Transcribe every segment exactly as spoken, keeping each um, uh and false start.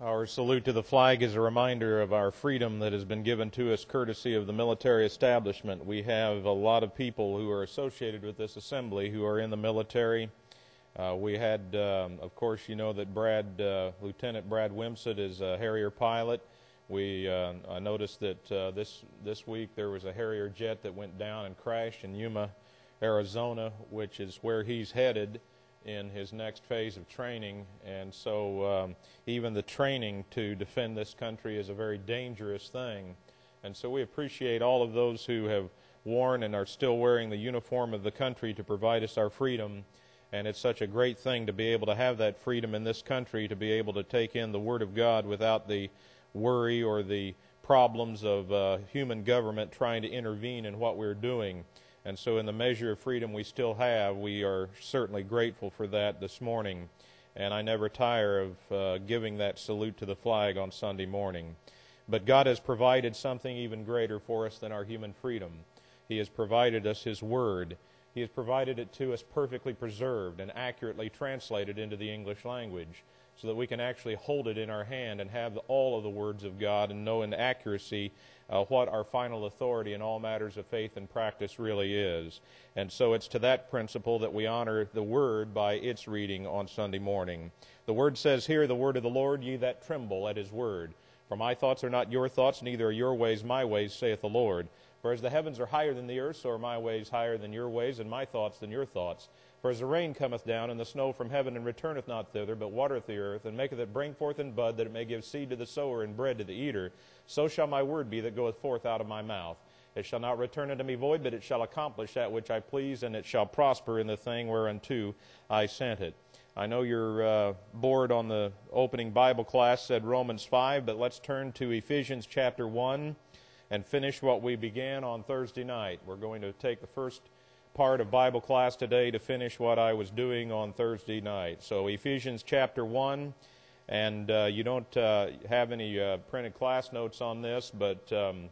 Our salute to the flag is a reminder of our freedom that has been given to us courtesy of the military establishment. We have a lot of people who are associated with this assembly who are in the military. Uh, we had, um, of course, you know that Brad, uh, Lieutenant Brad Wimsett is a Harrier pilot. We uh, I noticed that uh, this this week there was a Harrier jet that went down and crashed in Yuma, Arizona, which is where he's headed in his next phase of training. And so um, even the training to defend this country is a very dangerous thing. And so we appreciate all of those who have worn and are still wearing the uniform of the country to provide us our freedom. And it's such a great thing to be able to have that freedom in this country, to be able to take in the Word of God without the worry or the problems of uh, human government trying to intervene in what we're doing. And so in the measure of freedom we still have, we are certainly grateful for that this morning. And I never tire of uh, giving that salute to the flag on Sunday morning. But God has provided something even greater for us than our human freedom. He has provided us His Word. He has provided it to us perfectly preserved and accurately translated into the English language, so that we can actually hold it in our hand and have all of the words of God and know in accuracy uh, what our final authority in all matters of faith and practice really is. And so it's to that principle that we honor the Word by its reading on Sunday morning. The Word says, "Hear the word of the Lord, ye that tremble at His word. For my thoughts are not your thoughts, neither are your ways my ways, saith the Lord. For as the heavens are higher than the earth, so are my ways higher than your ways, and my thoughts than your thoughts. For as the rain cometh down, and the snow from heaven, and returneth not thither, but watereth the earth, and maketh it bring forth and bud, that it may give seed to the sower and bread to the eater, so shall my word be that goeth forth out of my mouth. It shall not return unto me void, but it shall accomplish that which I please, and it shall prosper in the thing whereunto I sent it." I know your uh, board on the opening Bible class said Romans five, but let's turn to Ephesians chapter one and finish what we began on Thursday night. We're going to take the first part of Bible class today to finish what I was doing on Thursday night. So Ephesians chapter one, and uh, you don't uh, have any uh, printed class notes on this, but um,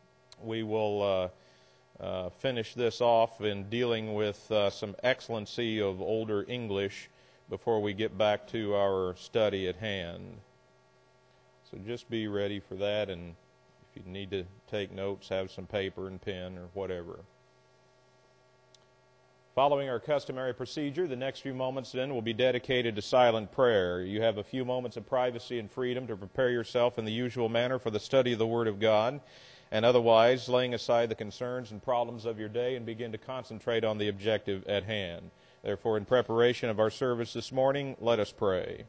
we will uh, uh, finish this off in dealing with uh, some excellency of older English before we get back to our study at hand. So just be ready for that, and if you need to take notes, have some paper and pen or whatever. Following our customary procedure, the next few moments then will be dedicated to silent prayer. You have a few moments of privacy and freedom to prepare yourself in the usual manner for the study of the Word of God, and otherwise laying aside the concerns and problems of your day and begin to concentrate on the objective at hand. Therefore, in preparation of our service this morning, let us pray.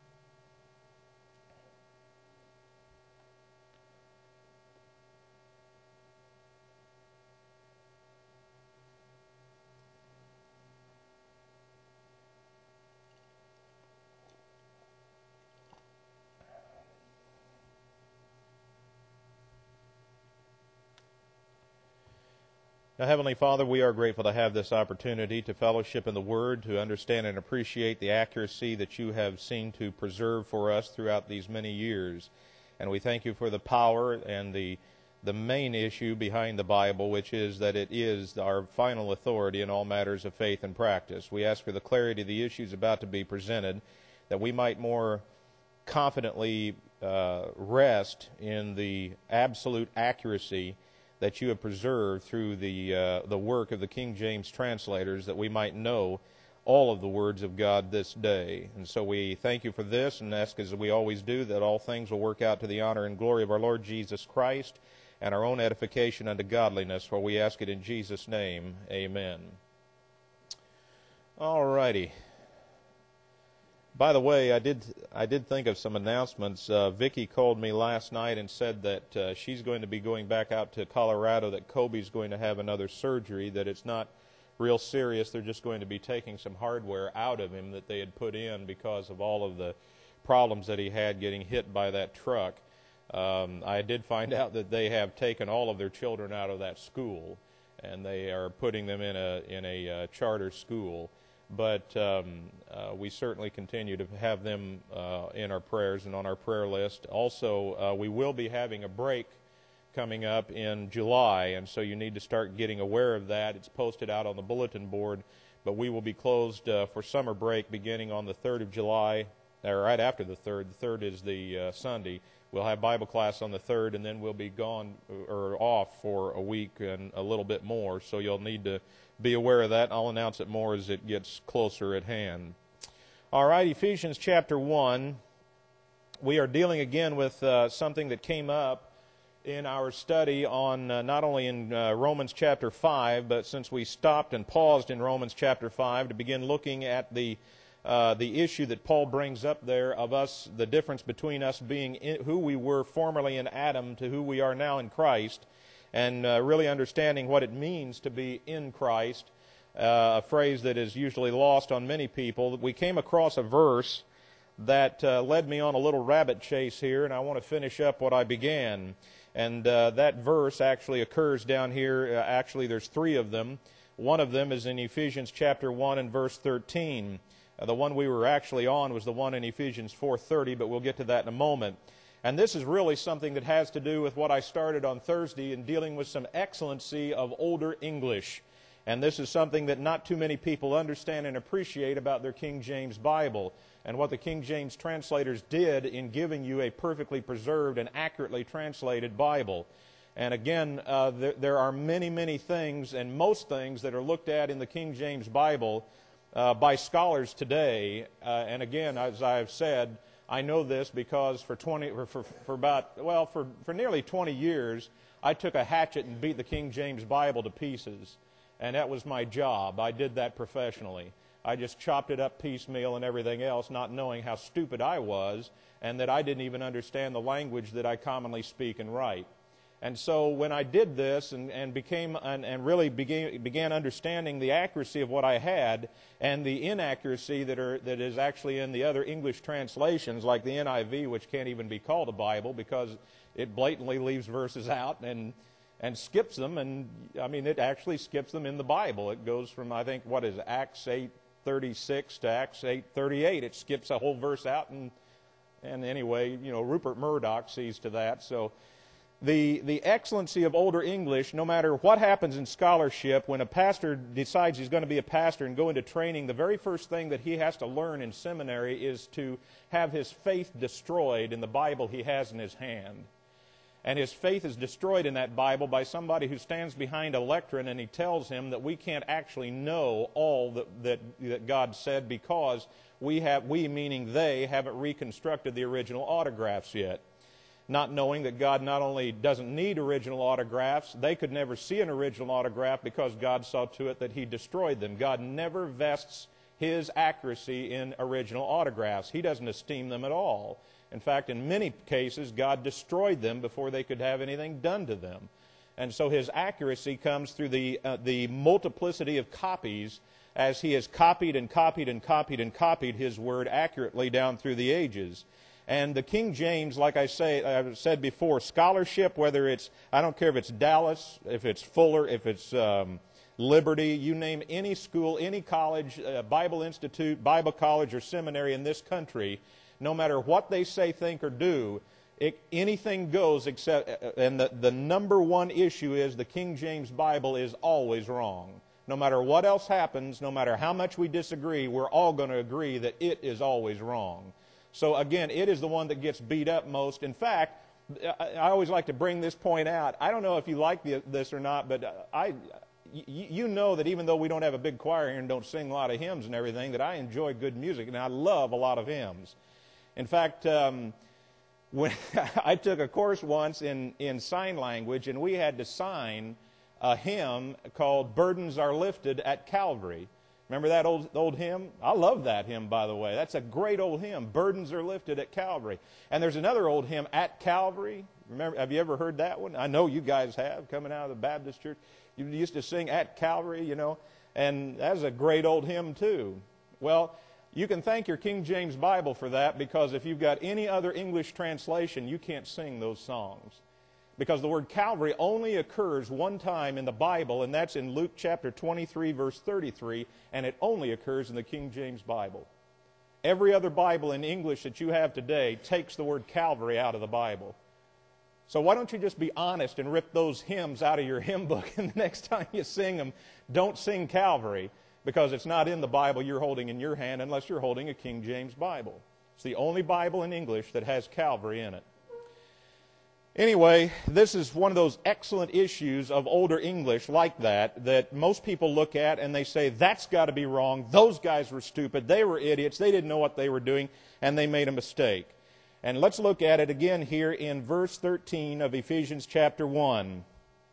Now, Heavenly Father, we are grateful to have this opportunity to fellowship in the Word, to understand and appreciate the accuracy that you have seen to preserve for us throughout these many years. And we thank you for the power and the the main issue behind the Bible, which is that it is our final authority in all matters of faith and practice. We ask for the clarity of the issues about to be presented, that we might more confidently uh, rest in the absolute accuracy that you have preserved through the uh, the work of the King James translators, that we might know all of the words of God this day. And so we thank you for this, and ask, as we always do, that all things will work out to the honor and glory of our Lord Jesus Christ and our own edification unto godliness, for we ask it in Jesus' name. Amen. All righty. By the way, I did I did think of some announcements. Uh, Vicki called me last night and said that uh, she's going to be going back out to Colorado, that Kobe's going to have another surgery, that it's not real serious. They're just going to be taking some hardware out of him that they had put in because of all of the problems that he had getting hit by that truck. Um, I did find out that they have taken all of their children out of that school, and they are putting them in a in a uh, charter school. But um, uh, we certainly continue to have them uh, in our prayers and on our prayer list. Also, uh, we will be having a break coming up in July, and so you need to start getting aware of that. It's posted out on the bulletin board, but we will be closed uh, for summer break beginning on the third of July or right after the third. The third is the uh, Sunday. We'll have Bible class on the third, and then we'll be gone or off for a week and a little bit more. So you'll need to be aware of that. I'll announce it more as it gets closer at hand. All right, Ephesians chapter one. We are dealing again with uh, something that came up in our study on uh, not only in uh, Romans chapter five, but since we stopped and paused in Romans chapter five to begin looking at the uh, the issue that Paul brings up there of us, the difference between us being in, who we were formerly in Adam to who we are now in Christ, and uh, really understanding what it means to be in Christ, uh, a phrase that is usually lost on many people. We came across a verse that uh, led me on a little rabbit chase here, and I want to finish up what I began. And uh, that verse actually occurs down here. Uh, actually, there's three of them. One of them is in Ephesians chapter one and verse thirteen. Uh, the one we were actually on was the one in Ephesians four thirty, but we'll get to that in a moment. And this is really something that has to do with what I started on Thursday in dealing with some excellency of older English. And this is something that not too many people understand and appreciate about their King James Bible, and what the King James translators did in giving you a perfectly preserved and accurately translated Bible. And again, uh, there, there are many, many things, and most things that are looked at in the King James Bible uh, by scholars today. Uh, and again, as I've said, I know this because for twenty, for, for, for about, well, for, for nearly twenty years, I took a hatchet and beat the King James Bible to pieces. And that was my job. I did that professionally. I just chopped it up piecemeal and everything else, not knowing how stupid I was and that I didn't even understand the language that I commonly speak and write. And so when I did this and, and became and, and really began, began understanding the accuracy of what I had and the inaccuracy that are that is actually in the other English translations, like the N I V, which can't even be called a Bible because it blatantly leaves verses out and and skips them, and I mean it actually skips them in the Bible. It goes from, I think, what is it, Acts eight thirty-six to Acts eight thirty-eight. It skips a whole verse out, and and anyway, you know, Rupert Murdoch sees to that. So the the excellency of older English, no matter what happens in scholarship, when a pastor decides he's going to be a pastor and go into training, the very first thing that he has to learn in seminary is to have his faith destroyed in the Bible he has in his hand. And his faith is destroyed in that Bible by somebody who stands behind a lectern and he tells him that we can't actually know all that, that, that God said because we have, we meaning they, haven't reconstructed the original autographs yet. Not knowing that God not only doesn't need original autographs, they could never see an original autograph because God saw to it that He destroyed them. God never vests His accuracy in original autographs. He doesn't esteem them at all. In fact, in many cases, God destroyed them before they could have anything done to them. And so His accuracy comes through the, uh, the multiplicity of copies as He has copied and copied and copied and copied His Word accurately down through the ages. And the King James, like I say, I've said before, scholarship, whether it's, I don't care if it's Dallas, if it's Fuller, if it's um, Liberty, you name any school, any college, uh, Bible Institute, Bible college, or seminary in this country, no matter what they say, think, or do, it, anything goes except, and the, the number one issue is the King James Bible is always wrong. No matter what else happens, no matter how much we disagree, we're all going to agree that it is always wrong. So again, it is the one that gets beat up most. In fact, I always like to bring this point out. I don't know if you like this or not, but I, you know that even though we don't have a big choir here and don't sing a lot of hymns and everything, that I enjoy good music, and I love a lot of hymns. In fact, um, when I took a course once in, in sign language, and we had to sign a hymn called Burdens Are Lifted at Calvary. Remember that old old hymn? I love that hymn, by the way. That's a great old hymn, Burdens Are Lifted at Calvary. And there's another old hymn, At Calvary. Remember? Have you ever heard that one? I know you guys have, coming out of the Baptist church. You used to sing At Calvary, you know, and that's a great old hymn, too. Well, you can thank your King James Bible for that, because if you've got any other English translation, you can't sing those songs. Because the word Calvary only occurs one time in the Bible, and that's in Luke chapter twenty-three, verse thirty-three, and it only occurs in the King James Bible. Every other Bible in English that you have today takes the word Calvary out of the Bible. So why don't you just be honest and rip those hymns out of your hymn book, and the next time you sing them, don't sing Calvary, because it's not in the Bible you're holding in your hand unless you're holding a King James Bible. It's the only Bible in English that has Calvary in it. Anyway, this is one of those excellent issues of older English like that, that most people look at and they say, that's got to be wrong, those guys were stupid, they were idiots, they didn't know what they were doing, and they made a mistake. And let's look at it again here in verse thirteen of Ephesians chapter one.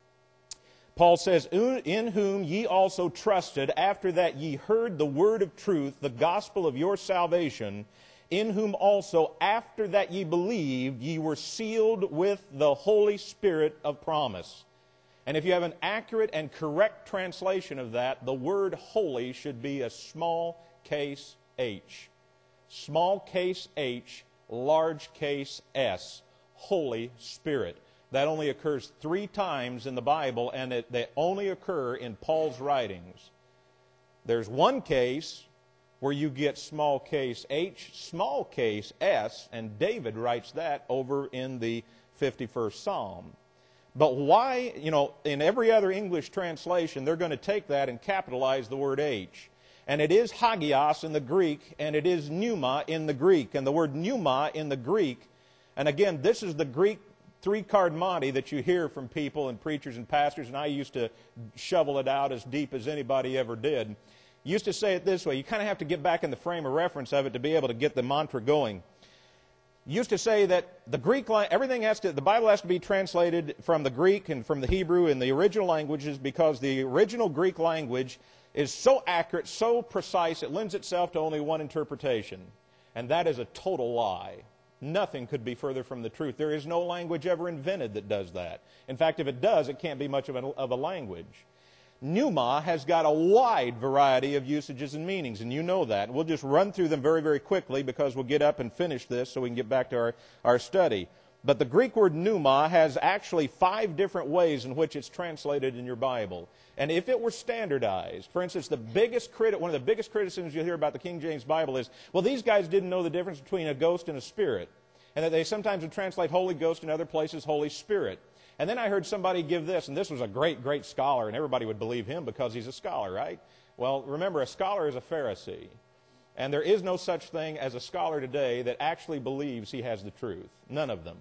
Paul says, in whom ye also trusted, after that ye heard the word of truth, the gospel of your salvation, in whom also, after that ye believed, ye were sealed with the Holy Spirit of promise. And if you have an accurate and correct translation of that, the word holy should be a small case H. Small case H, large case S. Holy Spirit. That only occurs three times in the Bible, and it, they only occur in Paul's writings. There's one case where you get small case H, small case S, and David writes that over in the fifty-first Psalm. But why, you know, in every other English translation, they're going to take that and capitalize the word H. And it is hagios in the Greek, and it is pneuma in the Greek. And the word pneuma in the Greek, and again, this is the Greek three-card Monty that you hear from people and preachers and pastors, and I used to shovel it out as deep as anybody ever did. Used to say it this way. You kind of have to get back in the frame of reference of it to be able to get the mantra going. Used to say that the Greek, everything has to, the Bible has to be translated from the Greek and from the Hebrew in the original languages, because the original Greek language is so accurate, so precise, it lends itself to only one interpretation. And that is a total lie. Nothing could be further from the truth. There is no language ever invented that does that. In fact, if it does, it can't be much of a, of a language. Pneuma has got a wide variety of usages and meanings, and you know that. And we'll just run through them very, very quickly because we'll get up and finish this so we can get back to our, our study. But the Greek word pneuma has actually five different ways in which it's translated in your Bible. And if it were standardized, for instance, the biggest criti- one of the biggest criticisms you'll hear about the King James Bible is, well, these guys didn't know the difference between a ghost and a spirit. And that they sometimes would translate Holy Ghost in other places Holy Spirit. And then I heard somebody give this, and this was a great, great scholar, and everybody would believe him because he's a scholar, right? Well, remember, a scholar is a Pharisee. And there is no such thing as a scholar today that actually believes he has the truth. None of them.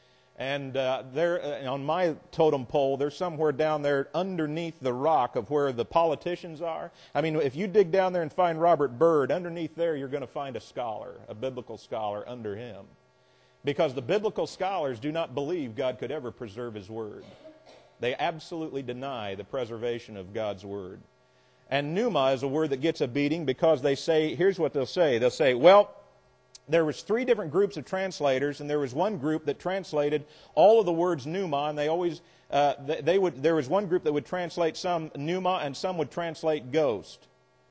And uh, there, uh, on my totem pole, they're somewhere down there underneath the rock of where the politicians are. I mean, if you dig down there and find Robert Byrd, underneath there you're going to find a scholar, a biblical scholar under him. Because the biblical scholars do not believe God could ever preserve His Word. They absolutely deny the preservation of God's Word. And pneuma is a word that gets a beating because they say, here's what they'll say. They'll say, well, there was three different groups of translators, and there was one group that translated all of the words pneuma, and they always, uh, they, they would, there was one group that would translate some pneuma, and some would translate ghost.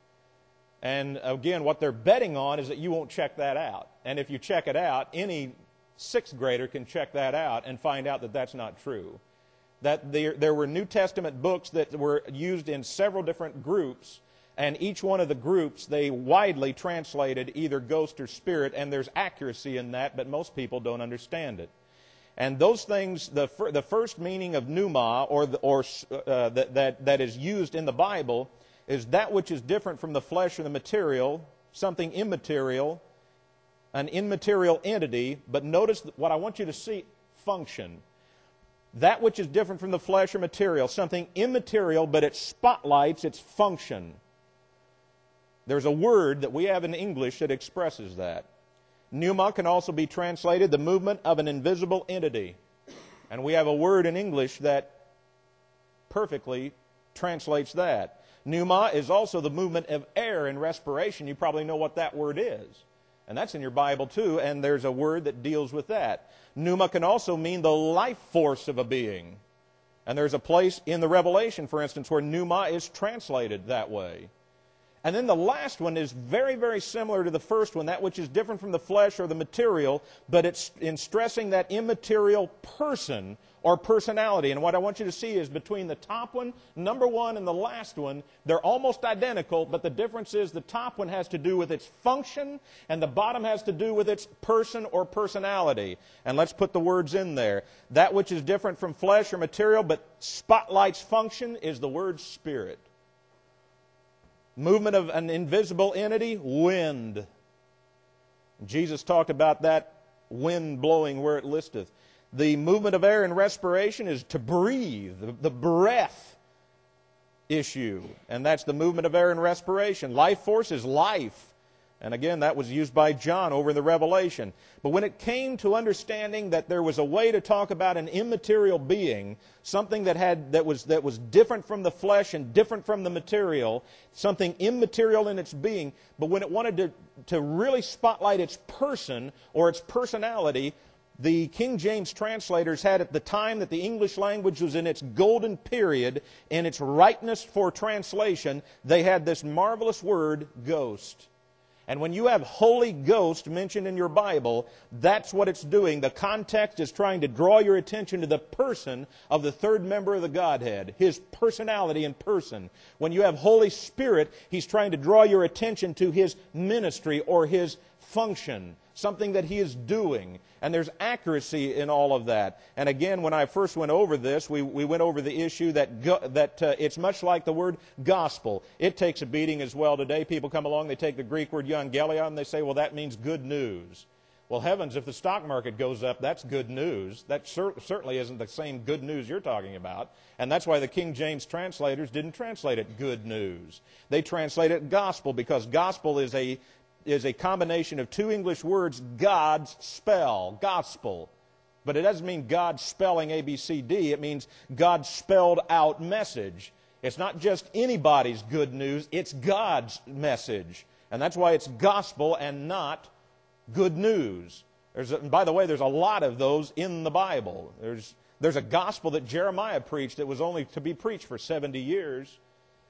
And again, what they're betting on is that you won't check that out. And if you check it out, any sixth grader can check that out and find out that that's not true. That there, there were New Testament books that were used in several different groups, and each one of the groups, they widely translated either ghost or spirit, and there's accuracy in that, but most people don't understand it. And those things, the, fir- the first meaning of pneuma, or, the, or uh, that, that, that is used in the Bible, is that which is different from the flesh or the material, something immaterial, an immaterial entity, but notice what I want you to see, function. That which is different from the flesh or material, something immaterial, but it spotlights its function. There's a word that we have in English that expresses that. Pneuma can also be translated the movement of an invisible entity. And we have a word in English that perfectly translates that. Pneuma is also the movement of air and respiration. You probably know what that word is. And that's in your Bible too, and there's a word that deals with that. Pneuma can also mean the life force of a being. And there's a place in the Revelation, for instance, where pneuma is translated that way. And then the last one is very, very similar to the first one, that which is different from the flesh or the material, but it's in stressing that immaterial person or personality. And what I want you to see is between the top one, number one, and the last one, they're almost identical, but the difference is the top one has to do with its function, and the bottom has to do with its person or personality. And let's put the words in there. That which is different from flesh or material, but spotlights function, is the word spirit. Movement of an invisible entity, wind. Jesus talked about that wind blowing where it listeth. The movement of air and respiration is to breathe, the, the breath issue. And that's the movement of air and respiration. Life force is life. And again, that was used by John over in the Revelation. But when it came to understanding that there was a way to talk about an immaterial being, something that had that was that was different from the flesh and different from the material, something immaterial in its being, but when it wanted to, to really spotlight its person or its personality, the King James translators had, at the time that the English language was in its golden period, in its ripeness for translation, they had this marvelous word, ghost. And when you have Holy Ghost mentioned in your Bible, that's what it's doing. The context is trying to draw your attention to the person of the third member of the Godhead, His personality in person. When you have Holy Spirit, He's trying to draw your attention to His ministry or His function, something that He is doing. And there's accuracy in all of that. And again, when I first went over this, we, we went over the issue that go, that uh, it's much like the word gospel. It takes a beating as well today. People come along, they take the Greek word euangelion, and they say, well, that means good news. Well, heavens, if the stock market goes up, that's good news. That cer- certainly isn't the same good news you're talking about. And that's why the King James translators didn't translate it good news. They translate it gospel, because gospel is a is a combination of two English words, God's spell, gospel. But it doesn't mean God spelling A B C D. It means God spelled out message. It's not just anybody's good news. It's God's message. And that's why it's gospel and not good news. There's a, and by the way, there's a lot of those in the Bible. There's, there's a gospel that Jeremiah preached that was only to be preached for seventy years.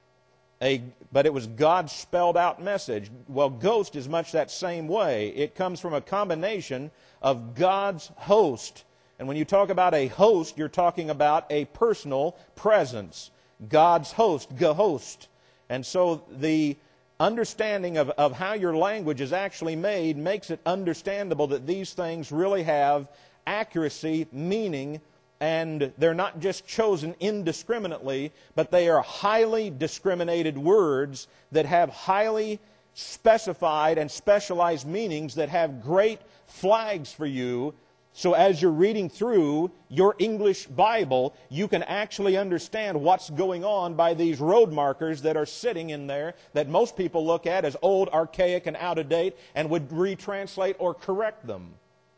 A, but it was God's spelled out message. Well, ghost is much that same way. It comes from a combination of God's host. And when you talk about a host, you're talking about a personal presence. God's host, Gehost. And so the understanding of, of how your language is actually made makes it understandable that these things really have accuracy, meaning, and they're not just chosen indiscriminately, but they are highly discriminated words that have highly specified and specialized meanings that have great flags for you. So as you're reading through your English Bible, you can actually understand what's going on by these road markers that are sitting in there that most people look at as old, archaic, and out of date and would retranslate or correct them.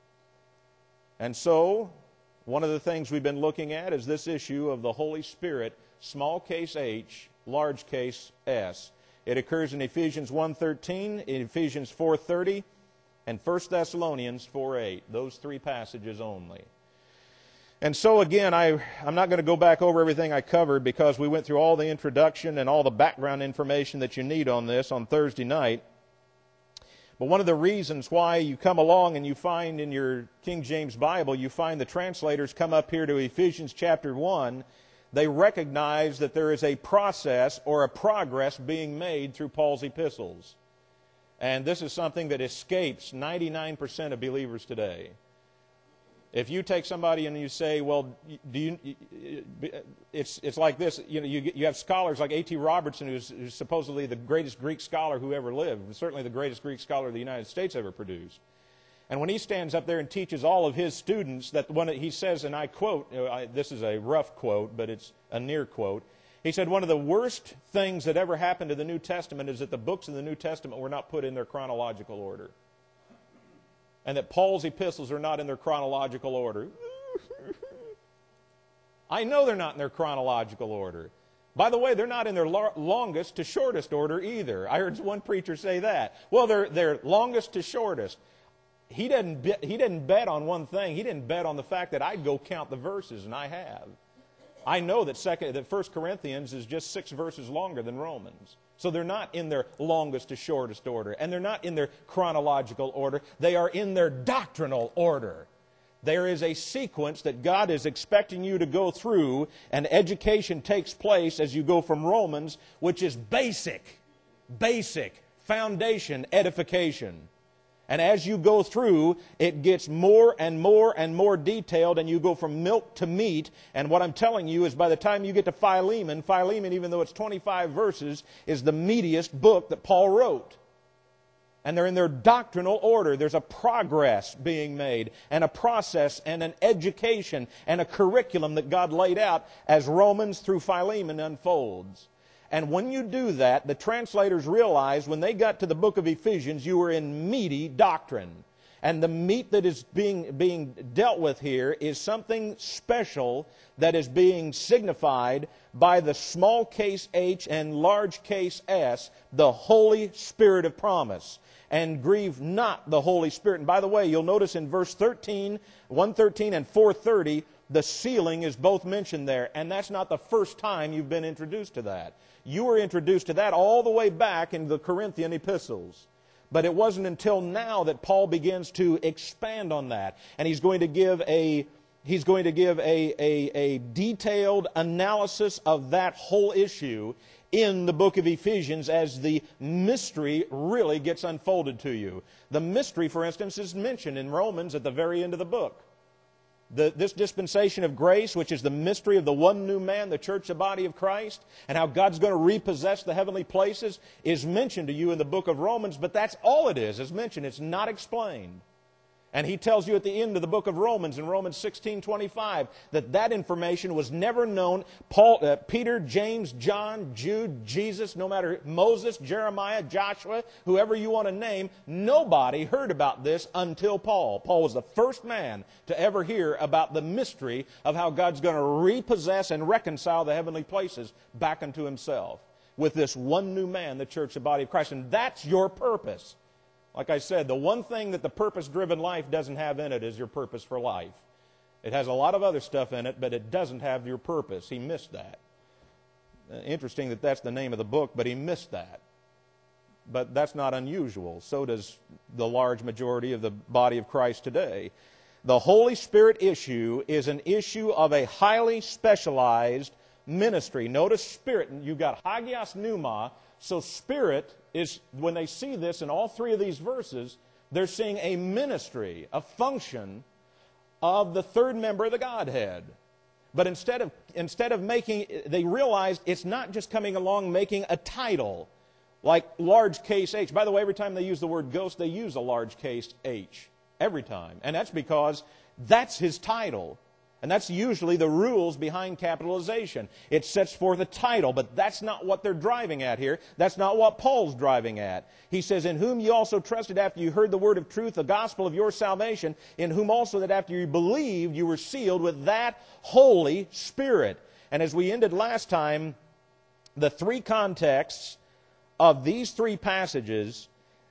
And so one of the things we've been looking at is this issue of the Holy Spirit, small case H, large case S. It occurs in Ephesians one thirteen, in Ephesians four thirty, and First Thessalonians four eight. Those three passages only. And so again, I, I'm not going to go back over everything I covered because we went through all the introduction and all the background information that you need on this on Thursday night. But one of the reasons why you come along and you find in your King James Bible, you find the translators come up here to Ephesians chapter one, they recognize that there is a process or a progress being made through Paul's epistles. And this is something that escapes ninety-nine percent of believers today. If you take somebody and you say, well, do you, it's it's like this, you know, you, you have scholars like A T Robertson, who's, who's supposedly the greatest Greek scholar who ever lived, and certainly the greatest Greek scholar the United States ever produced. And when he stands up there and teaches all of his students that one, he says, and I quote, you know, I, this is a rough quote, but it's a near quote, he said, one of the worst things that ever happened to the New Testament is that the books in the New Testament were not put in their chronological order. And that Paul's epistles are not in their chronological order. I know they're not in their chronological order. By the way, they're not in their lo- longest to shortest order either. I heard one preacher say that. Well, they're, they're longest to shortest. He didn't, be, he didn't bet on one thing. He didn't bet on the fact that I'd go count the verses, and I have. I know that, second, that First Corinthians is just six verses longer than Romans. So they're not in their longest to shortest order. And they're not in their chronological order. They are in their doctrinal order. There is a sequence that God is expecting you to go through, and education takes place as you go from Romans, which is basic, basic, foundation, edification. And as you go through, it gets more and more and more detailed, and you go from milk to meat. And what I'm telling you is by the time you get to Philemon, Philemon, even though it's twenty-five verses, is the meatiest book that Paul wrote. And they're in their doctrinal order. There's a progress being made, and a process, and an education, and a curriculum that God laid out as Romans through Philemon unfolds. And when you do that, the translators realized when they got to the book of Ephesians, you were in meaty doctrine. And the meat that is being, being dealt with here is something special that is being signified by the small case H and large case S, the Holy Spirit of promise. And grieve not the Holy Spirit. And by the way, you'll notice in verse thirteen, one thirteen and four thirty, the sealing is both mentioned there. And that's not the first time you've been introduced to that. You were introduced to that all the way back in the Corinthian epistles. But it wasn't until now that Paul begins to expand on that. And he's going to give a he's going to give a, a, a detailed analysis of that whole issue in the book of Ephesians as the mystery really gets unfolded to you. The mystery, for instance, is mentioned in Romans at the very end of the book. The, this dispensation of grace, which is the mystery of the one new man, the church, the body of Christ, and how God's going to repossess the heavenly places, is mentioned to you in the book of Romans, but that's all it is. It's mentioned. It's not explained. And he tells you at the end of the book of Romans, in Romans sixteen twenty-five, that that information was never known. Paul, uh, Peter, James, John, Jude, Jesus, no matter Moses, Jeremiah, Joshua, whoever you want to name, nobody heard about this until Paul. Paul was the first man to ever hear about the mystery of how God's going to repossess and reconcile the heavenly places back unto himself with this one new man, the church, the body of Christ. And that's your purpose. Like I said, the one thing that the purpose-driven life doesn't have in it is your purpose for life. It has a lot of other stuff in it, but it doesn't have your purpose. He missed that. Uh, interesting that that's the name of the book, but he missed that. But that's not unusual. So does the large majority of the body of Christ today. The Holy Spirit issue is an issue of a highly specialized ministry. Notice spirit. You've got hagios pneuma. So spirit is, when they see this in all three of these verses, they're seeing a ministry, a function of the third member of the Godhead. But instead of instead of making, they realized it's not just coming along making a title, like large case H. By the way, every time they use the word ghost, they use a large case H. Every time. And that's because that's his title. And that's usually the rules behind capitalization. It sets forth a title, but that's not what they're driving at here. That's not what Paul's driving at. He says, in whom you also trusted after you heard the word of truth, the gospel of your salvation, in whom also that after you believed, you were sealed with that Holy Spirit. And as we ended last time, the three contexts of these three passages,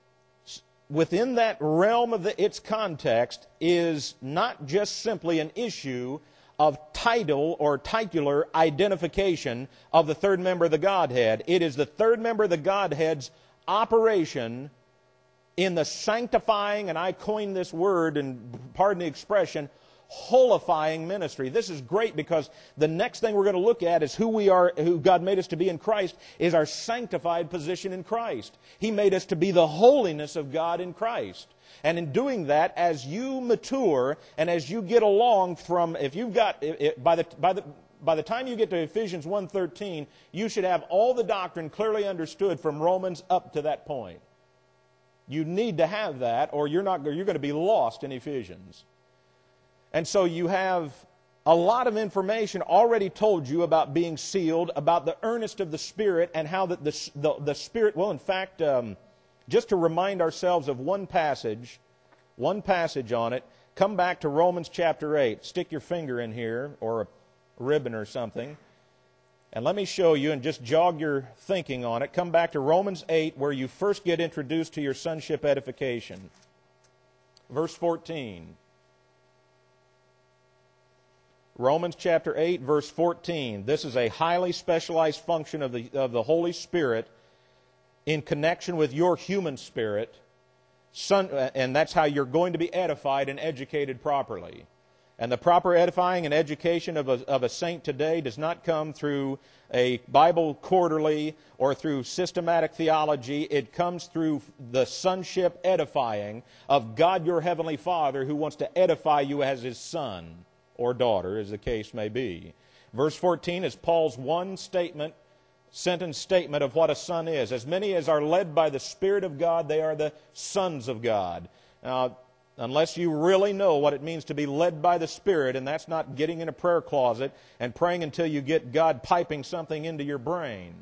within that realm of the, its context, is not just simply an issue of title or titular identification of the third member of the Godhead. It is the third member of the Godhead's operation in the sanctifying, and I coined this word, and pardon the expression, holifying ministry. This is great because the next thing we're going to look at is who we are, who God made us to be in Christ, is our sanctified position in Christ. He made us to be the holiness of God in Christ. And in doing that, as you mature and as you get along from, if you've got, it, by the by the by the time you get to Ephesians one thirteen, you should have all the doctrine clearly understood from Romans up to that point. You need to have that, or you're not. You're going to be lost in Ephesians. And so you have a lot of information already told you about being sealed, about the earnest of the Spirit, and how that the, the, the Spirit, well, in fact, um, just to remind ourselves of one passage, one passage on it, come back to Romans chapter eight. Stick your finger in here, or a ribbon or something, and let me show you and just jog your thinking on it. Come back to Romans eight, where you first get introduced to your sonship edification. Verse fourteen. Romans chapter eight, verse fourteen. This is a highly specialized function of the, of the Holy Spirit in connection with your human spirit, son, and that's how you're going to be edified and educated properly. And the proper edifying and education of a, of a saint today does not come through a Bible quarterly or through systematic theology. It comes through the sonship edifying of God your Heavenly Father, who wants to edify you as His son or daughter, as the case may be. Verse fourteen is Paul's one statement sentence statement of what a son is. As many as are led by the Spirit of God, they are the sons of God. Now, unless you really know what it means to be led by the Spirit, and that's not getting in a prayer closet and praying until you get God piping something into your brain.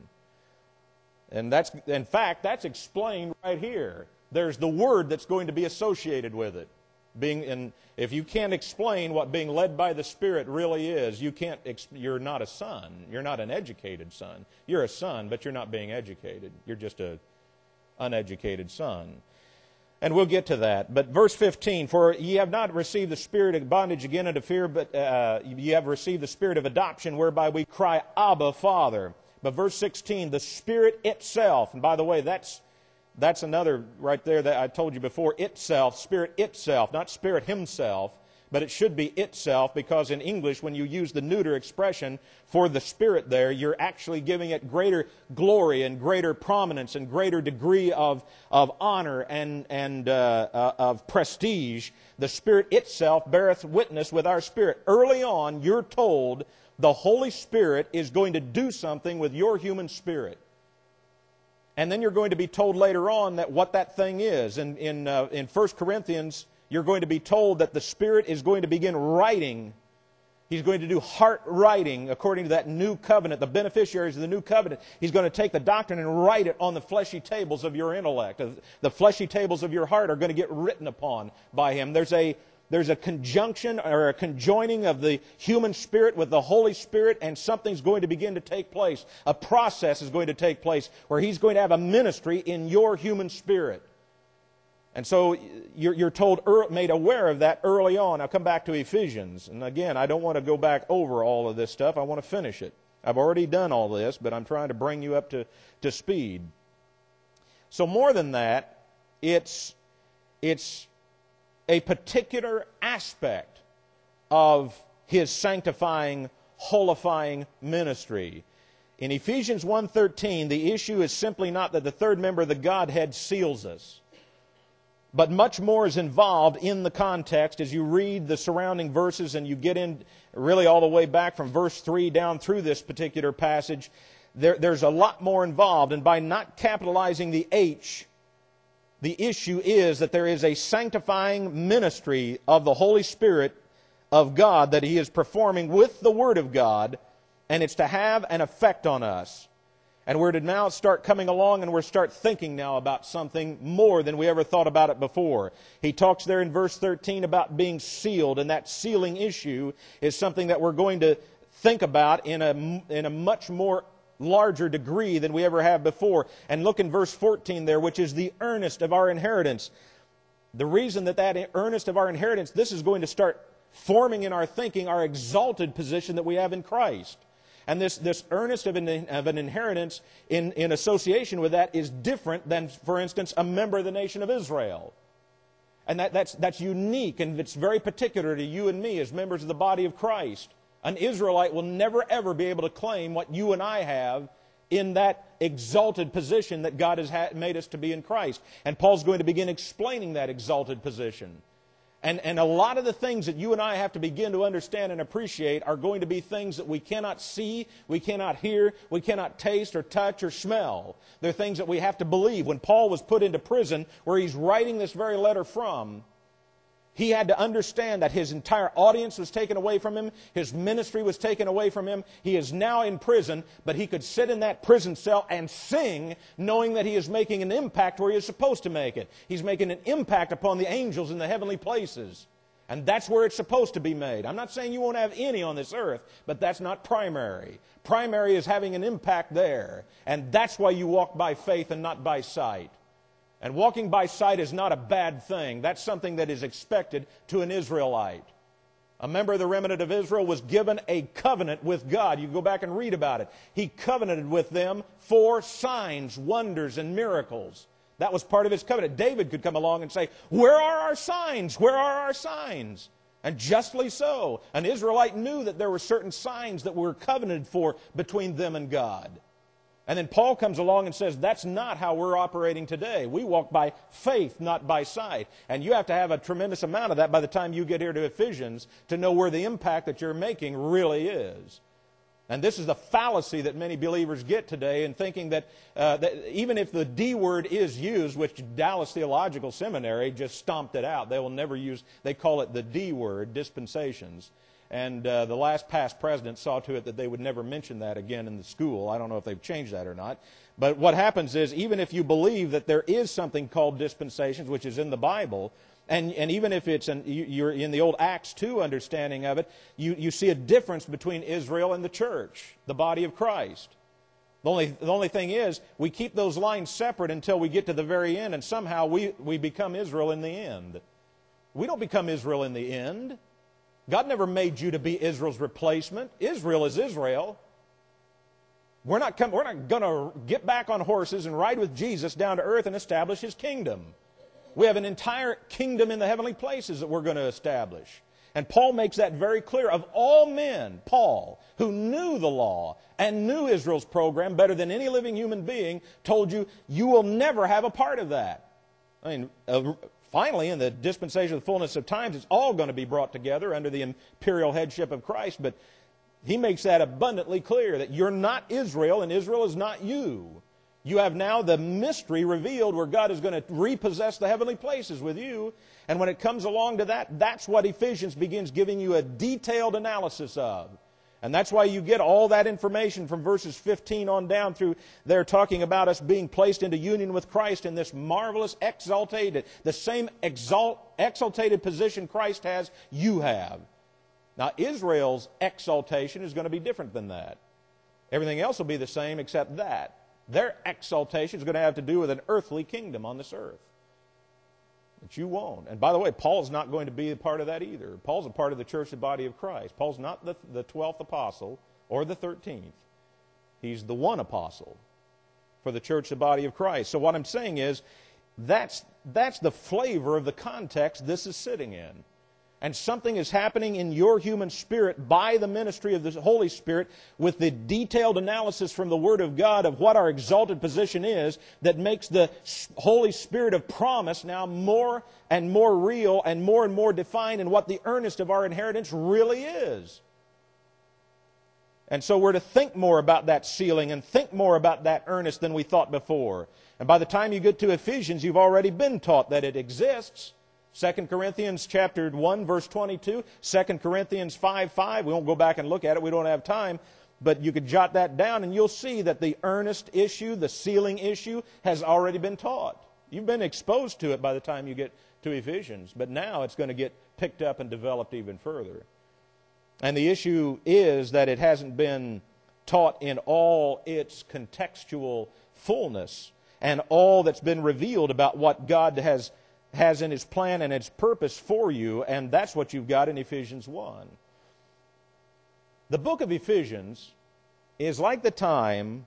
And that's, in fact, that's explained right here. There's the word that's going to be associated with it. Being in, if you can't explain what being led by the Spirit really is, you can't. You're not a son. You're not an educated son. You're a son, but you're not being educated. You're just a uneducated son. And we'll get to that. But verse fifteen, for ye have not received the spirit of bondage again unto fear, but uh, ye have received the spirit of adoption, whereby we cry, Abba, Father. But verse sixteen, the Spirit itself, and by the way, that's that's another right there that I told you before, itself, Spirit itself, not Spirit Himself, but it should be itself, because in English, when you use the neuter expression for the Spirit there, you're actually giving it greater glory and greater prominence and greater degree of, of honor and, and uh, uh, of prestige. The Spirit itself beareth witness with our spirit. Early on, you're told the Holy Spirit is going to do something with your human spirit. And then you're going to be told later on that what that thing is. In, in, uh, in First Corinthians, you're going to be told that the Spirit is going to begin writing. He's going to do heart writing according to that new covenant, the beneficiaries of the new covenant. He's going to take the doctrine and write it on the fleshy tables of your intellect. The fleshy tables of your heart are going to get written upon by Him. There's a There's a conjunction or a conjoining of the human spirit with the Holy Spirit, and something's going to begin to take place. A process is going to take place where He's going to have a ministry in your human spirit. And so you're, you're told, made aware of that early on. I'll come back to Ephesians. And again, I don't want to go back over all of this stuff. I want to finish it. I've already done all this, but I'm trying to bring you up to, to speed. So more than that, it's it's... a particular aspect of His sanctifying, holifying ministry. In Ephesians one thirteen, the issue is simply not that the third member of the Godhead seals us, but much more is involved in the context as you read the surrounding verses and you get in really all the way back from verse three down through this particular passage. There, there's a lot more involved, and by not capitalizing the H, the issue is that there is a sanctifying ministry of the Holy Spirit of God that He is performing with the Word of God, and it's to have an effect on us. And we're to now start coming along and we're start thinking now about something more than we ever thought about it before. He talks there in verse thirteen about being sealed, and that sealing issue is something that we're going to think about in a, in a much more larger degree than we ever have before. And look in verse fourteen there, which is the earnest of our inheritance. The reason that that earnest of our inheritance, this is going to start forming in our thinking our exalted position that we have in Christ. And this, this earnest of an, of an inheritance in, in association with that is different than, for instance, a member of the nation of Israel. And that, that's, that's unique, and it's very particular to you and me as members of the body of Christ. An Israelite will never ever be able to claim what you and I have in that exalted position that God has ha- made us to be in Christ. And Paul's going to begin explaining that exalted position. And, and a lot of the things that you and I have to begin to understand and appreciate are going to be things that we cannot see, we cannot hear, we cannot taste or touch or smell. They're things that we have to believe. When Paul was put into prison, where he's writing this very letter from, he had to understand that his entire audience was taken away from him. His ministry was taken away from him. He is now in prison, but he could sit in that prison cell and sing, knowing that he is making an impact where he is supposed to make it. He's making an impact upon the angels in the heavenly places. And that's where it's supposed to be made. I'm not saying you won't have any on this earth, but that's not primary. Primary is having an impact there. And that's why you walk by faith and not by sight. And walking by sight is not a bad thing. That's something that is expected to an Israelite. A member of the remnant of Israel was given a covenant with God. You can go back and read about it. He covenanted with them for signs, wonders, and miracles. That was part of His covenant. David could come along and say, "Where are our signs? Where are our signs?" And justly so. An Israelite knew that there were certain signs that were covenanted for between them and God. And then Paul comes along and says, that's not how we're operating today. We walk by faith, not by sight. And you have to have a tremendous amount of that by the time you get here to Ephesians to know where the impact that you're making really is. And this is the fallacy that many believers get today in thinking that, uh, that even if the D word is used, which Dallas Theological Seminary just stomped it out. They will never use, they call it the D word, dispensations. And uh, the last past president saw to it that they would never mention that again in the school. I don't know if they've changed that or not. But what happens is, even if you believe that there is something called dispensations, which is in the Bible, And, and even if it's an, you're in the old Acts two understanding of it, you, you see a difference between Israel and the church, the body of Christ. The only, the only thing is, we keep those lines separate until we get to the very end, and somehow we, we become Israel in the end. We don't become Israel in the end. God never made you to be Israel's replacement. Israel is Israel. We're not, come, we're not going to get back on horses and ride with Jesus down to earth and establish His kingdom. We have an entire kingdom in the heavenly places that we're going to establish. And Paul makes that very clear. Of all men, Paul, who knew the law and knew Israel's program better than any living human being, told you, you will never have a part of that. I mean, uh, finally, in the dispensation of the fullness of times, it's all going to be brought together under the imperial headship of Christ. But he makes that abundantly clear, that you're not Israel and Israel is not you. You have now the mystery revealed where God is going to repossess the heavenly places with you. And when it comes along to that, that's what Ephesians begins giving you a detailed analysis of. And that's why you get all that information from verses fifteen on down through there, talking about us being placed into union with Christ in this marvelous, exaltated, the same exalt, exaltated position Christ has, you have. Now, Israel's exaltation is going to be different than that. Everything else will be the same except that. Their exaltation is going to have to do with an earthly kingdom on this earth. But you won't. And by the way, Paul's not going to be a part of that either. Paul's a part of the church, the body of Christ. Paul's not the, the twelfth apostle or the thirteenth. He's the one apostle for the church, the body of Christ. So what I'm saying is, that's, that's the flavor of the context this is sitting in. And something is happening in your human spirit by the ministry of the Holy Spirit with the detailed analysis from the Word of God of what our exalted position is, that makes the Holy Spirit of promise now more and more real and more and more defined in what the earnest of our inheritance really is. And so we're to think more about that sealing and think more about that earnest than we thought before. And by the time you get to Ephesians, you've already been taught that it exists. Second Corinthians chapter one, verse twenty-two, Second Corinthians five five. We won't go back and look at it. We don't have time. But you could jot that down, and you'll see that the earnest issue, the sealing issue, has already been taught. You've been exposed to it by the time you get to Ephesians. But now it's going to get picked up and developed even further. And the issue is that it hasn't been taught in all its contextual fullness and all that's been revealed about what God has has in His plan and His purpose for you, and that's what you've got in Ephesians one. The book of Ephesians is like the time,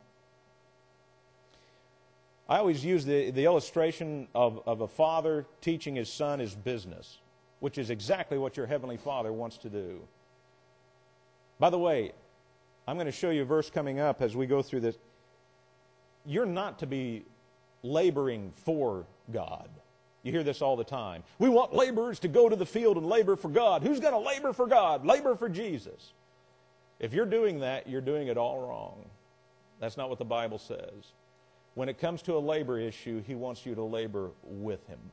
I always use the, the illustration of, of a father teaching his son his business, which is exactly what your Heavenly Father wants to do. By the way, I'm going to show you a verse coming up as we go through this. You're not to be laboring for God. You hear this all the time. We want laborers to go to the field and labor for God. Who's going to labor for God? Labor for Jesus. If you're doing that, you're doing it all wrong. That's not what the Bible says. When it comes to a labor issue, He wants you to labor with Him.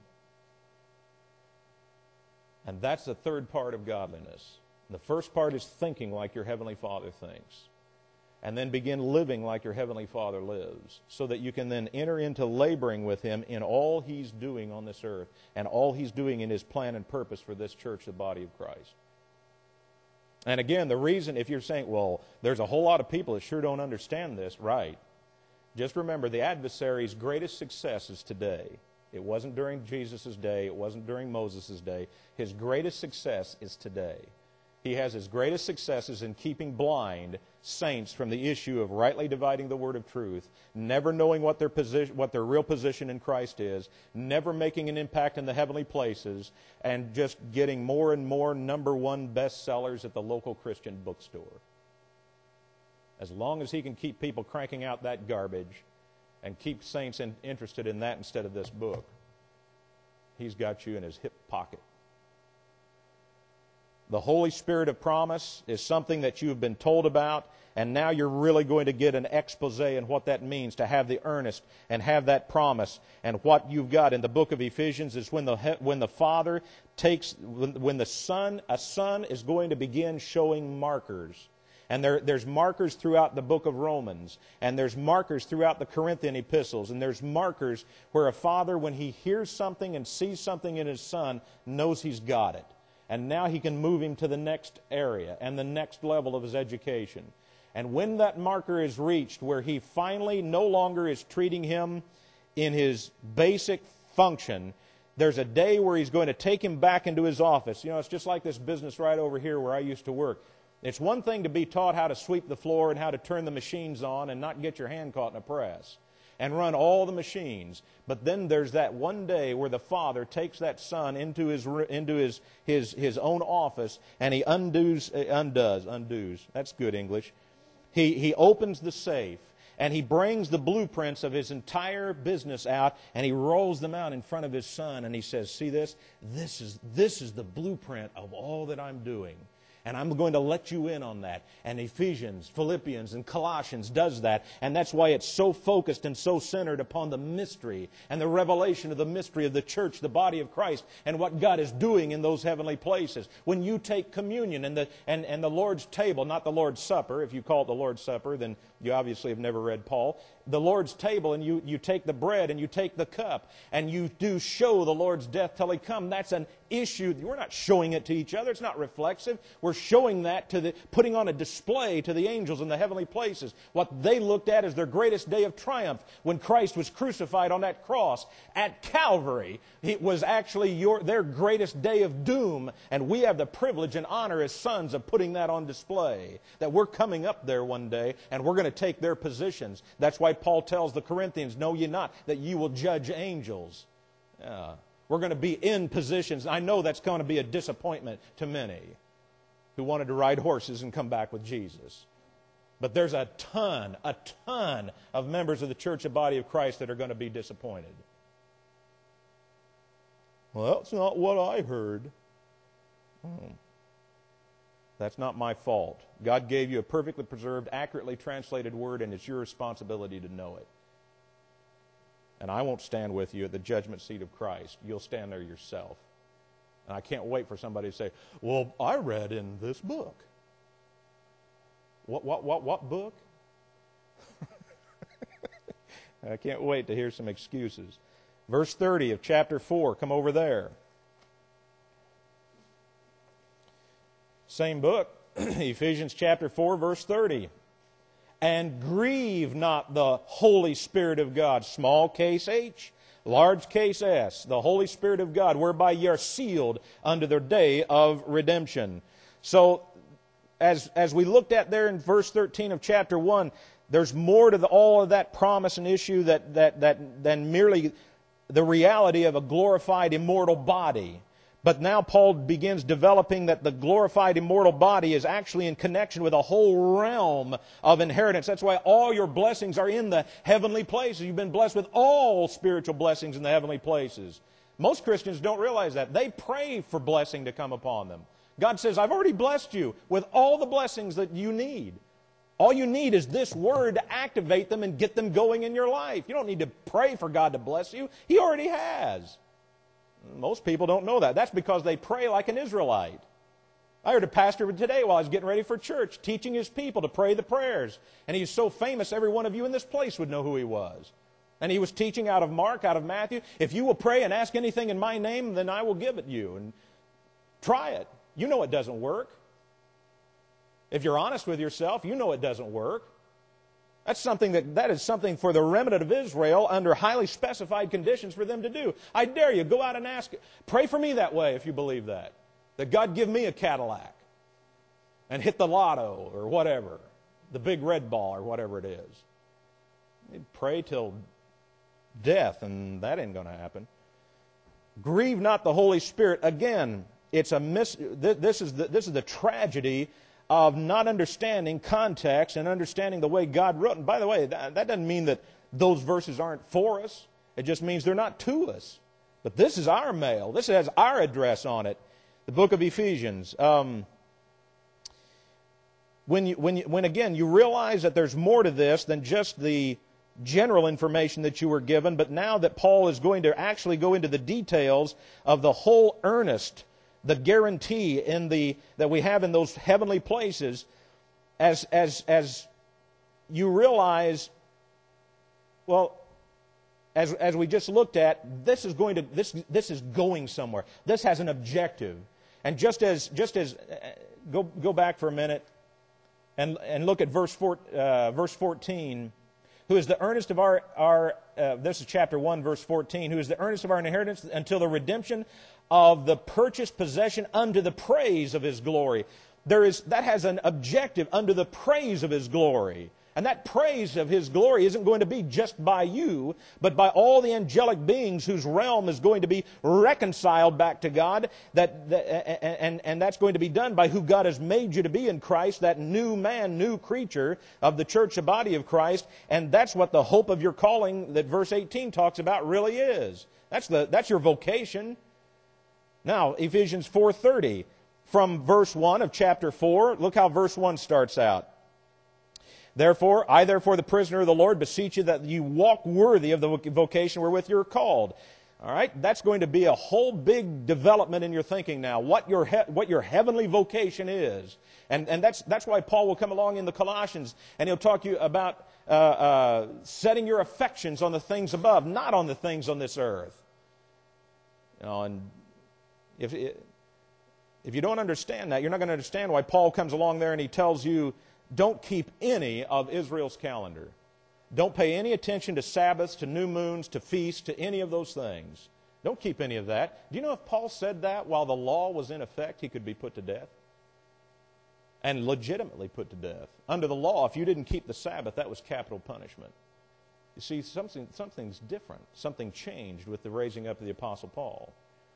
And that's the third part of godliness. The first part is thinking like your Heavenly Father thinks. And then begin living like your Heavenly Father lives, so that you can then enter into laboring with Him in all He's doing on this earth and all He's doing in His plan and purpose for this church, the body of Christ. And again, the reason, if you're saying, well, there's a whole lot of people that sure don't understand this, right. Just remember, the adversary's greatest success is today. It wasn't during Jesus' day. It wasn't during Moses' day. His greatest success is today. He has his greatest successes in keeping blind saints from the issue of rightly dividing the word of truth, never knowing what their position, what their real position in Christ is, never making an impact in the heavenly places, and just getting more and more number one bestsellers at the local Christian bookstore. As long as he can keep people cranking out that garbage and keep saints in, interested in that instead of this book, he's got you in his hip pocket. The Holy Spirit of promise is something that you have been told about, and now you're really going to get an expose in what that means to have the earnest and have that promise. And what you've got in the book of Ephesians is when the when the Father takes, when, when the Son, a Son is going to begin showing markers. And there, there's markers throughout the book of Romans, and there's markers throughout the Corinthian epistles, and there's markers where a father, when he hears something and sees something in his son, knows he's got it. And now he can move him to the next area and the next level of his education. And when that marker is reached, where he finally no longer is treating him in his basic function, there's a day where he's going to take him back into his office. You know, it's just like this business right over here where I used to work. It's one thing to be taught how to sweep the floor and how to turn the machines on and not get your hand caught in a press and run all the machines. But then there's that one day where the father takes that son into his into his his, his own office, and he undoes, undoes, undoes. That's good English. He, he opens the safe, and he brings the blueprints of his entire business out, and he rolls them out in front of his son, and he says, see this? This is, this is the blueprint of all that I'm doing. And I'm going to let you in on that. And Ephesians, Philippians, and Colossians does that. And that's why it's so focused and so centered upon the mystery and the revelation of the mystery of the church, the body of Christ, and what God is doing in those heavenly places. When you take communion and the, and, and the Lord's table, not the Lord's Supper, if you call it the Lord's Supper, then you obviously have never read Paul. The Lord's table, and you, you take the bread and you take the cup, and you do show the Lord's death till He come. That's an issue. We're not showing it to each other. It's not reflexive. We're showing that to the, putting on a display to the angels in the heavenly places. What they looked at as their greatest day of triumph when Christ was crucified on that cross at Calvary. It was actually your, their greatest day of doom, and we have the privilege and honor as sons of putting that on display. That we're coming up there one day, and we're going to take their positions. That's why Paul tells the Corinthians, know ye not that you will judge angels. Yeah. We're going to be in positions. I know that's going to be a disappointment to many who wanted to ride horses and come back with Jesus. But there's a ton, a ton of members of the church and body of Christ that are going to be disappointed. Well, that's not what I heard. Hmm. That's not my fault. God gave you a perfectly preserved, accurately translated word, and it's your responsibility to know it. And I won't stand with you at the judgment seat of Christ. You'll stand there yourself. And I can't wait for somebody to say, well, I read in this book. What, what, what, what book? I can't wait to hear some excuses. Verse thirty of chapter four, come over there. Same book, Ephesians chapter four, verse thirty. And grieve not the Holy Spirit of God, small case H, large case S, the Holy Spirit of God, whereby ye are sealed unto the day of redemption. So, as, as we looked at there in verse thirteen of chapter one, there's more to the, all of that promise and issue that, that, that, than merely the reality of a glorified immortal body. But now Paul begins developing that the glorified immortal body is actually in connection with a whole realm of inheritance. That's why all your blessings are in the heavenly places. You've been blessed with all spiritual blessings in the heavenly places. Most Christians don't realize that. They pray for blessing to come upon them. God says, I've already blessed you with all the blessings that you need. All you need is this word to activate them and get them going in your life. You don't need to pray for God to bless you. He already has. Most people don't know that. That's because they pray like an Israelite. I heard a pastor today while I was getting ready for church teaching his people to pray the prayers. And he's so famous, every one of you in this place would know who he was. And he was teaching out of Mark, out of Matthew. If you will pray and ask anything in my name, then I will give it you. And try it. You know it doesn't work. If you're honest with yourself, you know it doesn't work. That's something that, that is something for the remnant of Israel under highly specified conditions for them to do. I dare you, go out and ask, pray for me that way if you believe that. That God give me a Cadillac and hit the lotto or whatever, the big red ball or whatever it is. You'd pray till death, and that ain't going to happen. Grieve not the Holy Spirit. Again, it's a mis- this is the, this is the tragedy of not understanding context and understanding the way God wrote. And by the way, that, that doesn't mean that those verses aren't for us. It just means they're not to us. But this is our mail. This has our address on it. the book of Ephesians. Um, when, you, when, you, when, again, you realize that there's more to this than just the general information that you were given, but now that Paul is going to actually go into the details of the whole earnest, the guarantee in the that we have in those heavenly places, as as as you realize, well, as as we just looked at, this is going to this this is going somewhere. This has an objective, and just as just as uh, go go back for a minute, and and look at verse four, uh, verse fourteen. Who is the earnest of our, our uh, this is chapter one, verse fourteen, who is the earnest of our inheritance until the redemption of the purchased possession unto the praise of His glory. There is, that has an objective, unto the praise of His glory. And that praise of His glory isn't going to be just by you, but by all the angelic beings whose realm is going to be reconciled back to God. That, that and, and that's going to be done by who God has made you to be in Christ, that new man, new creature of the church, the body of Christ. And that's what the hope of your calling that verse eighteen talks about really is. That's the that's your vocation. Now, Ephesians four thirty, from verse one of chapter four, look how verse one starts out. Therefore, I therefore, the prisoner of the Lord, beseech you that you walk worthy of the vocation wherewith you are called. All right, that's going to be a whole big development in your thinking now. What your he- what your heavenly vocation is, and and that's that's why Paul will come along in the Colossians and he'll talk to you about uh, uh, setting your affections on the things above, not on the things on this earth. You know, and if if you don't understand that, you're not going to understand why Paul comes along there and he tells you, don't keep any of Israel's calendar. Don't pay any attention to Sabbaths, to new moons, to feasts, to any of those things. Don't keep any of that. Do you know if Paul said that while the law was in effect, he could be put to death? And legitimately put to death. Under the law, if you didn't keep the Sabbath, that was capital punishment. You see, something, something's different. Something changed with the raising up of the Apostle Paul.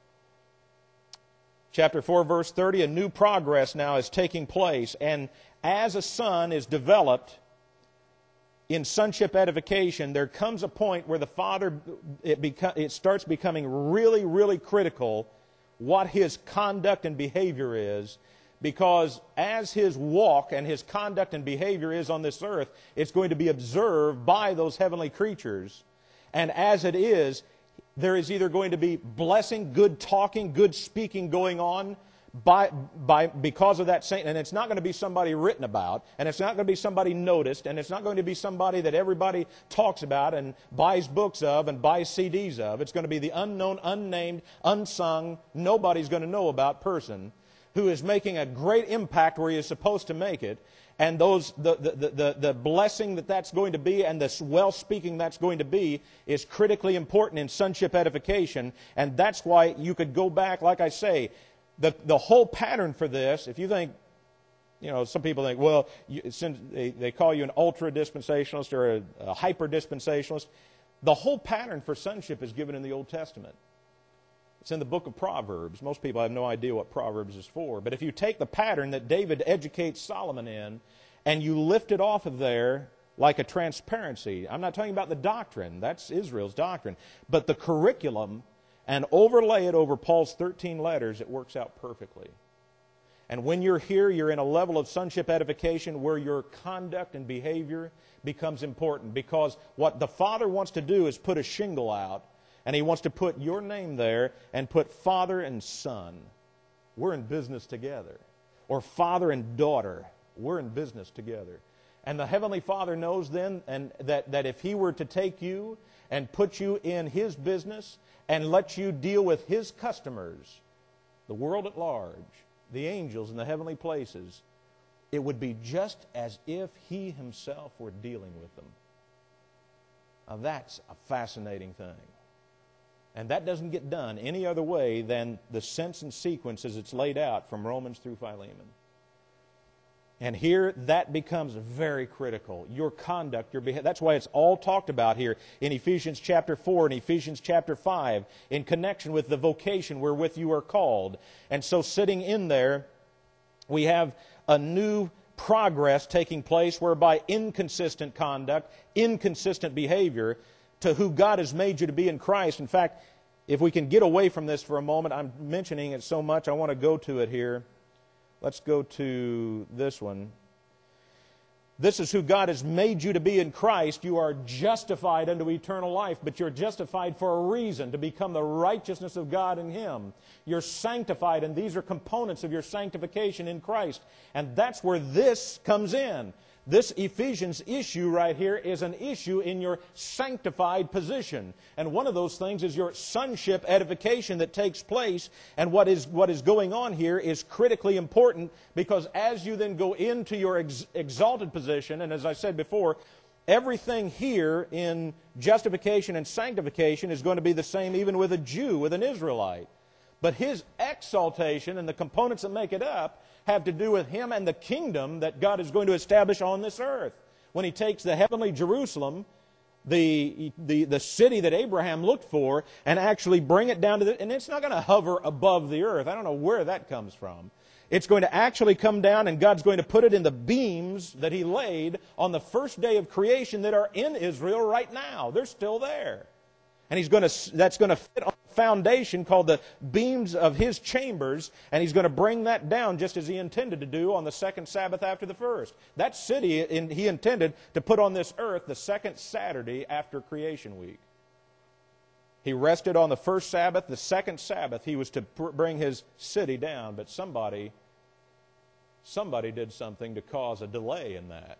Chapter four, verse thirty, a new progress now is taking place. And as a son is developed in sonship edification, there comes a point where the father, it, beco- it starts becoming really, really critical what his conduct and behavior is. Because as his walk and his conduct and behavior is on this earth, it's going to be observed by those heavenly creatures. And as it is, there is either going to be blessing, good talking, good speaking going on by, by, because of that saint. And it's not going to be somebody written about, and it's not going to be somebody noticed, and it's not going to be somebody that everybody talks about and buys books of and buys C Ds of. It's going to be the unknown, unnamed, unsung, nobody's going to know about person who is making a great impact where he is supposed to make it. And those the, the, the, the blessing that that's going to be and the well-speaking that's going to be is critically important in sonship edification. And that's why you could go back, like I say, the, the whole pattern for this, if you think, you know, some people think, well, you, since they, they call you an ultra-dispensationalist or a, a hyper-dispensationalist, the whole pattern for sonship is given in the Old Testament. It's in the book of Proverbs. Most people have no idea what Proverbs is for. But if you take the pattern that David educates Solomon in and you lift it off of there like a transparency, I'm not talking about the doctrine. That's Israel's doctrine. But the curriculum, and overlay it over Paul's thirteen letters, it works out perfectly. And when you're here, you're in a level of sonship edification where your conduct and behavior becomes important. Because what the Father wants to do is put a shingle out. And he wants to put your name there and put father and son. We're in business together. Or father and daughter. We're in business together. And the Heavenly Father knows then and that, that if He were to take you and put you in His business and let you deal with His customers, the world at large, the angels in the heavenly places, it would be just as if He Himself were dealing with them. Now that's a fascinating thing. And that doesn't get done any other way than the sense and sequence as it's laid out from Romans through Philemon. And here that becomes very critical. Your conduct, your behavior. That's why it's all talked about here in Ephesians chapter four and Ephesians chapter five in connection with the vocation wherewith you are called. And so sitting in there, we have a new progress taking place whereby inconsistent conduct, inconsistent behavior to who God has made you to be in Christ. In fact, if we can get away from this for a moment, I'm mentioning it so much, I want to go to it here. Let's go to this one. This is who God has made you to be in Christ. You are justified unto eternal life, but you're justified for a reason, to become the righteousness of God in Him. You're sanctified, and these are components of your sanctification in Christ. And that's where this comes in. This Ephesians issue right here is an issue in your sanctified position. And one of those things is your sonship edification that takes place. And what is what is going on here is critically important, because as you then go into your ex- exalted position, and as I said before, everything here in justification and sanctification is going to be the same even with a Jew, with an Israelite. But his exaltation and the components that make it up have to do with him and the kingdom that God is going to establish on this earth. When He takes the heavenly Jerusalem, the, the, the city that Abraham looked for, and actually bring it down to the... And it's not going to hover above the earth. I don't know where that comes from. It's going to actually come down, and God's going to put it in the beams that He laid on the first day of creation that are in Israel right now. They're still there. And he's going to, that's going to fit on a foundation called the beams of His chambers, and He's going to bring that down just as He intended to do on the second Sabbath after the first. That city in, He intended to put on this earth the second Saturday after creation week. He rested on the first Sabbath. The second Sabbath He was to bring His city down, but somebody, somebody did something to cause a delay in that.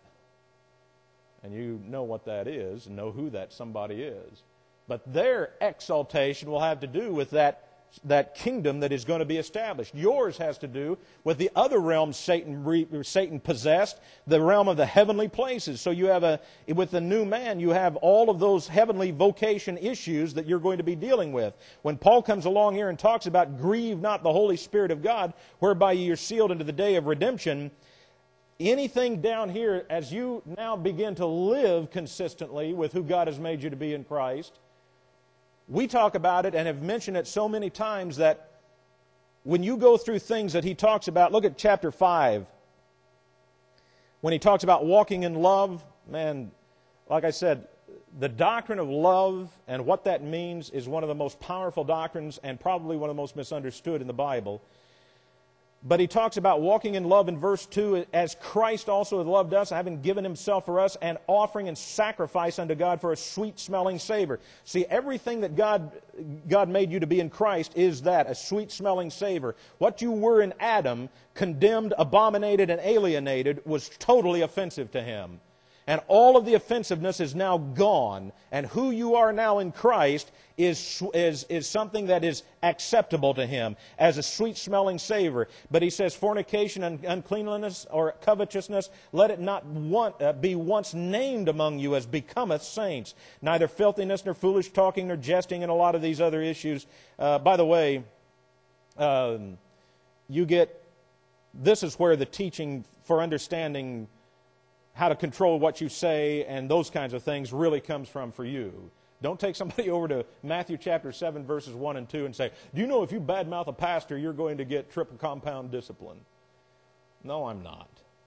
And you know what that is and know who that somebody is. But their exaltation will have to do with that, that kingdom that is going to be established. Yours has to do with the other realm Satan, re, Satan possessed, the realm of the heavenly places. So you have a, with the new man, you have all of those heavenly vocation issues that you're going to be dealing with. When Paul comes along here and talks about grieve not the Holy Spirit of God, whereby you're sealed into the day of redemption, anything down here, as you now begin to live consistently with who God has made you to be in Christ, we talk about it and have mentioned it so many times that when you go through things that he talks about, look at chapter five. When he talks about walking in love, man, like I said, the doctrine of love and what that means is one of the most powerful doctrines and probably one of the most misunderstood in the Bible. But he talks about walking in love in verse two, as Christ also hath loved us, having given Himself for us, and offering and sacrifice unto God for a sweet-smelling savor. See, everything that God, God made you to be in Christ is that, a sweet-smelling savor. What you were in Adam, condemned, abominated, and alienated, was totally offensive to Him. And all of the offensiveness is now gone. And who you are now in Christ is, is, is something that is acceptable to Him as a sweet-smelling savor. But he says fornication and uncleanliness or covetousness, let it not want, uh, be once named among you as becometh saints. Neither filthiness, nor foolish talking, nor jesting, and a lot of these other issues. Uh, by the way, um, you get, this is where the teaching for understanding how to control what you say and those kinds of things really comes from for you. Don't take somebody over to Matthew chapter seven, verses one and two and say, do you know if you badmouth a pastor, you're going to get triple compound discipline? No, I'm not.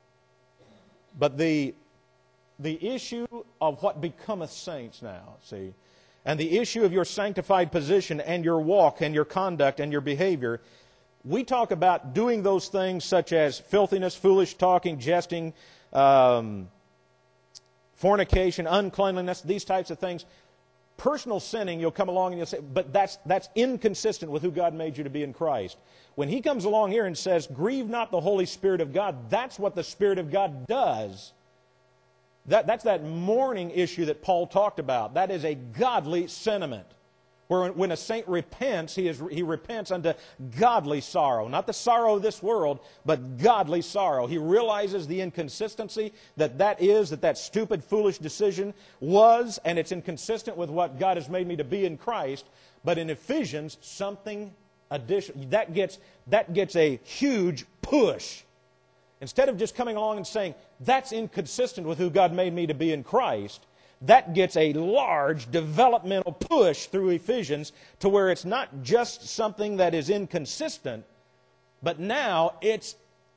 But the, the issue of what becometh saints now, see, and the issue of your sanctified position and your walk and your conduct and your behavior, we talk about doing those things such as filthiness, foolish talking, jesting, Um, fornication, uncleanliness, these types of things. Personal sinning, you'll come along and you'll say, but that's that's inconsistent with who God made you to be in Christ. When He comes along here and says, grieve not the Holy Spirit of God, that's what the Spirit of God does. That, that's that mourning issue that Paul talked about. That is a godly sentiment. Where when a saint repents, he is he repents unto godly sorrow. Not the sorrow of this world, but godly sorrow. He realizes the inconsistency that that is, that that stupid, foolish decision was, and it's inconsistent with what God has made me to be in Christ. But in Ephesians, something additional, that gets, that gets a huge push. Instead of just coming along and saying, that's inconsistent with who God made me to be in Christ, that gets a large developmental push through Ephesians to where it's not just something that is inconsistent, but now it's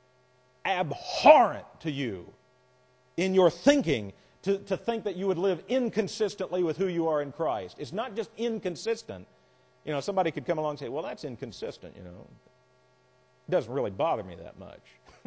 abhorrent to you in your thinking to, to think that you would live inconsistently with who you are in Christ. It's not just inconsistent. You know, somebody could come along and say, well, that's inconsistent, you know. It doesn't really bother me that much.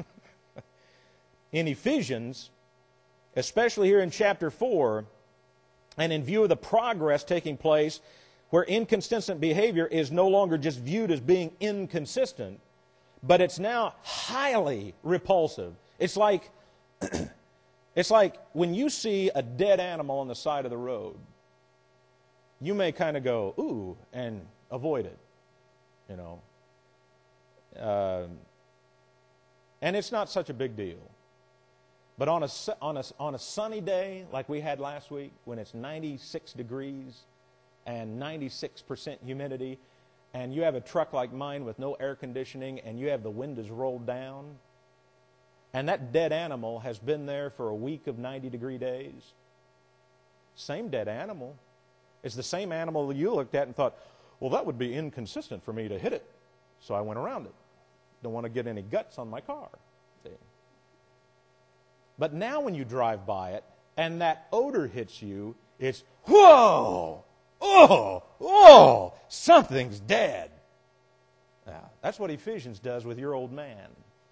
In Ephesians, especially here in chapter four, and in view of the progress taking place, where inconsistent behavior is no longer just viewed as being inconsistent, but it's now highly repulsive. It's like, it's like when you see a dead animal on the side of the road, you may kind of go, ooh, and avoid it, you know. Uh, and it's not such a big deal. But on a, on, a, on a sunny day like we had last week, when it's ninety-six degrees and ninety-six percent humidity, and you have a truck like mine with no air conditioning, and you have the windows rolled down, and that dead animal has been there for a week of ninety-degree days, same dead animal. It's the same animal that you looked at and thought, well, that would be inconsistent for me to hit it, so I went around it. Don't want to get any guts on my car. See? But now when you drive by it and that odor hits you, it's, whoa, oh, oh, something's dead. Now, that's what Ephesians does with your old man.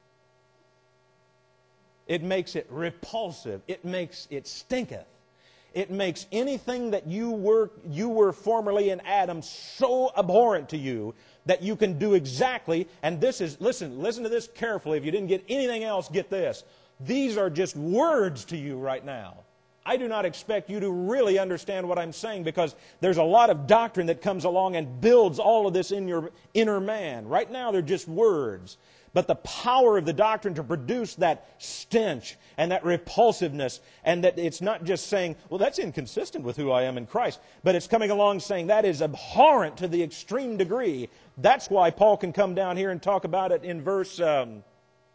It makes it repulsive. It makes it stinketh. It makes anything that you were, you were formerly in Adam so abhorrent to you that you can do exactly, and this is, listen, listen to this carefully. If you didn't get anything else, get this. These are just words to you right now. I do not expect you to really understand what I'm saying, because there's a lot of doctrine that comes along and builds all of this in your inner man. Right now they're just words. But the power of the doctrine to produce that stench and that repulsiveness, and that it's not just saying, well, that's inconsistent with who I am in Christ, but it's coming along saying that is abhorrent to the extreme degree. That's why Paul can come down here and talk about it in verse... Um,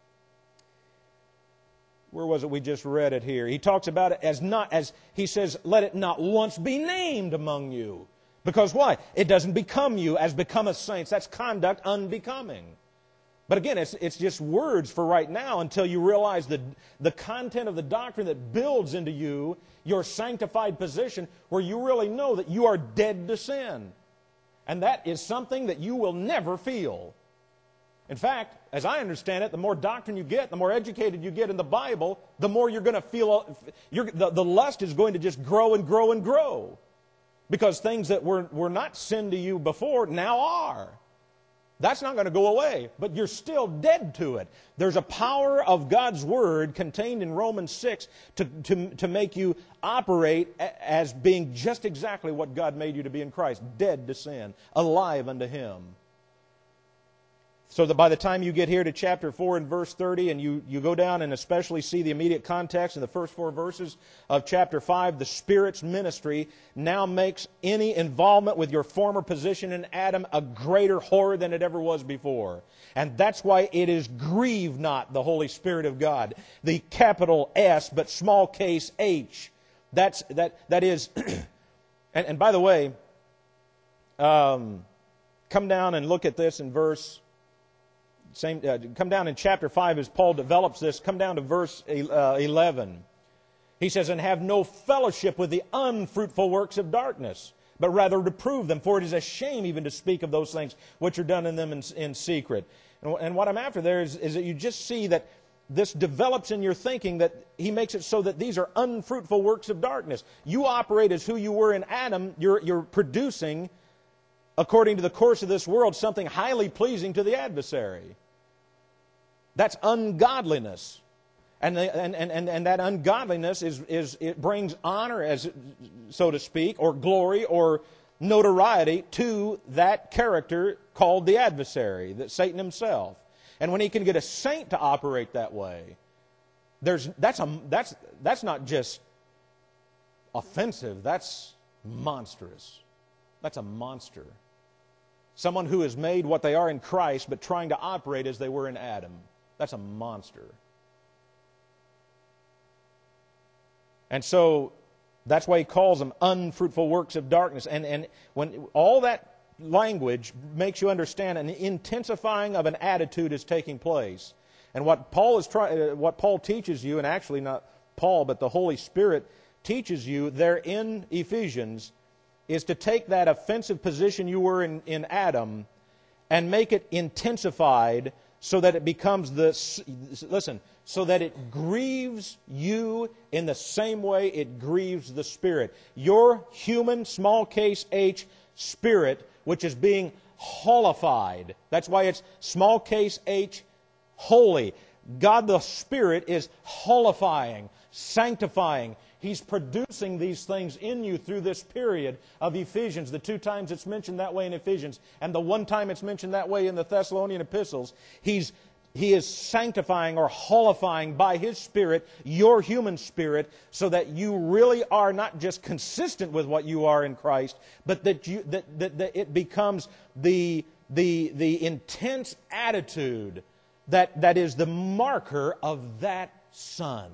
Where was it? We just read it here. He talks about it as not, as he says, let it not once be named among you. Because why? It doesn't become you as become a saint. That's conduct unbecoming. But again, it's, it's just words for right now until you realize the, the content of the doctrine that builds into you your sanctified position, where you really know that you are dead to sin. And that is something that you will never feel. In fact, as I understand it, the more doctrine you get, the more educated you get in the Bible, the more you're going to feel, you're, the, the lust is going to just grow and grow and grow. Because things that were, were not sin to you before now are. That's not going to go away, but you're still dead to it. There's a power of God's Word contained in Romans six to, to, to make you operate as being just exactly what God made you to be in Christ. Dead to sin, alive unto Him. So that by the time you get here to chapter four and verse thirty, and you, you go down and especially see the immediate context in the first four verses of chapter five, the Spirit's ministry now makes any involvement with your former position in Adam a greater horror than it ever was before. And that's why it is grieve not the Holy Spirit of God. The capital S, but small case H. That's, that, that is, and, and by the way, um, come down and look at this in verse... Same, uh, come down in chapter five as Paul develops this. Come down to verse uh, eleven. He says, and have no fellowship with the unfruitful works of darkness, but rather reprove them, for it is a shame even to speak of those things which are done in them in, in secret. And, and what I'm after there is, is that you just see that this develops in your thinking, that he makes it so that these are unfruitful works of darkness. You operate as who you were in Adam. You're, you're producing, according to the course of this world, something highly pleasing to the adversary. That's ungodliness. And, the, and, and, and that ungodliness is, is it brings honor, as so to speak, or glory or notoriety to that character called the adversary, that Satan himself. And when he can get a saint to operate that way, there's that's a that's that's not just offensive, that's monstrous. That's a monster. Someone who is made what they are in Christ, but trying to operate as they were in Adam. That's a monster. And so that's why he calls them unfruitful works of darkness. And, and when all that language makes you understand an intensifying of an attitude is taking place. And what Paul is trying, what Paul teaches you, and actually not Paul, but the Holy Spirit teaches you there in Ephesians, is to take that offensive position you were in, in Adam and make it intensified so that it becomes the, listen, so that it grieves you in the same way it grieves the Spirit. Your human, small case H, spirit, which is being holified. That's why it's small case H, holy. God the Spirit is holifying, sanctifying. He's producing these things in you through this period of Ephesians. The two times it's mentioned that way in Ephesians, and the one time it's mentioned that way in the Thessalonian epistles, He's He is sanctifying or holifying by His Spirit, your human spirit, so that you really are not just consistent with what you are in Christ, but that you that, that, that it becomes the, the, the intense attitude that, that is the marker of that Son.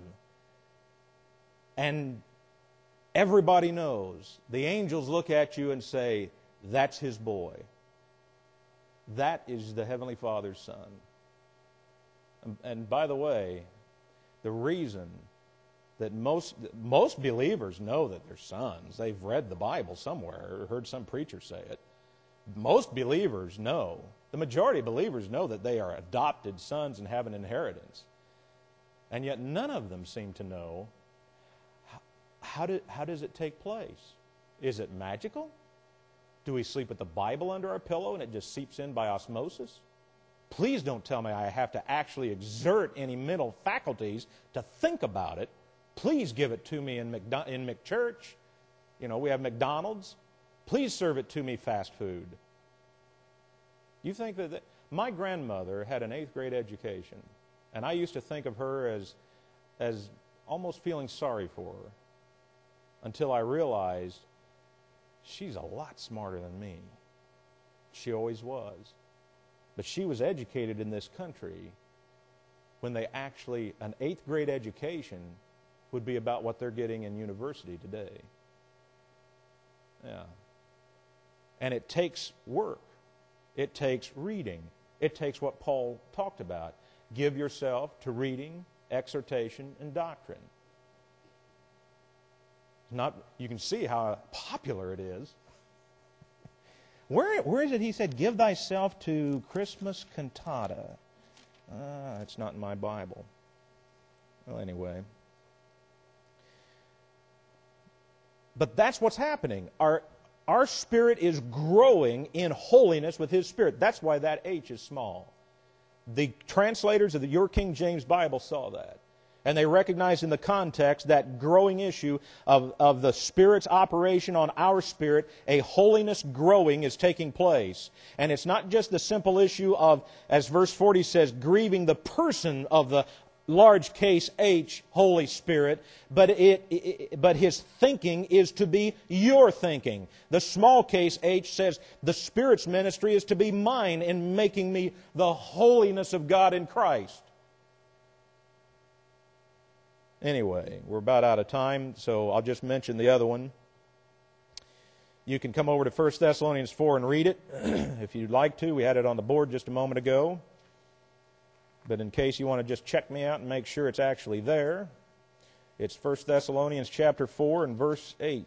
And everybody knows. The angels look at you and say, that's His boy. That is the Heavenly Father's Son. And, and by the way, the reason that most most believers know that they're sons, they've read the Bible somewhere or heard some preacher say it. Most believers know, the majority of believers know that they are adopted sons and have an inheritance. And yet none of them seem to know How, do, how does it take place? Is it magical? Do we sleep with the Bible under our pillow and it just seeps in by osmosis? Please don't tell me I have to actually exert any mental faculties to think about it. Please give it to me in, McDo- in McChurch. You know, we have McDonald's. Please serve it to me fast food. You think that... that my grandmother had an eighth grade education, and I used to think of her as, as almost feeling sorry for her, until I realized she's a lot smarter than me. She always was. But she was educated in this country when they actually, an eighth grade education would be about what they're getting in university today. Yeah. And it takes work. It takes reading. It takes what Paul talked about. Give yourself to reading, exhortation, and doctrine. Not, you can see how popular it is. Where, where is it he said, give thyself to Christmas cantata? Ah, it's not in my Bible. Well, anyway. But that's what's happening. Our, our spirit is growing in holiness with His Spirit. That's why that H is small. The translators of the Your King James Bible saw that. And they recognize in the context that growing issue of, of the Spirit's operation on our spirit, a holiness growing is taking place. And it's not just the simple issue of, as verse forty says, grieving the person of the large case H, Holy Spirit, but it, it but His thinking is to be your thinking. The small case H says the Spirit's ministry is to be mine in making me the holiness of God in Christ. Anyway, we're about out of time, so I'll just mention the other one. You can come over to First Thessalonians four and read it if you'd like to. We had it on the board just a moment ago. But in case you want to just check me out and make sure it's actually there, it's First Thessalonians chapter four and verse eight.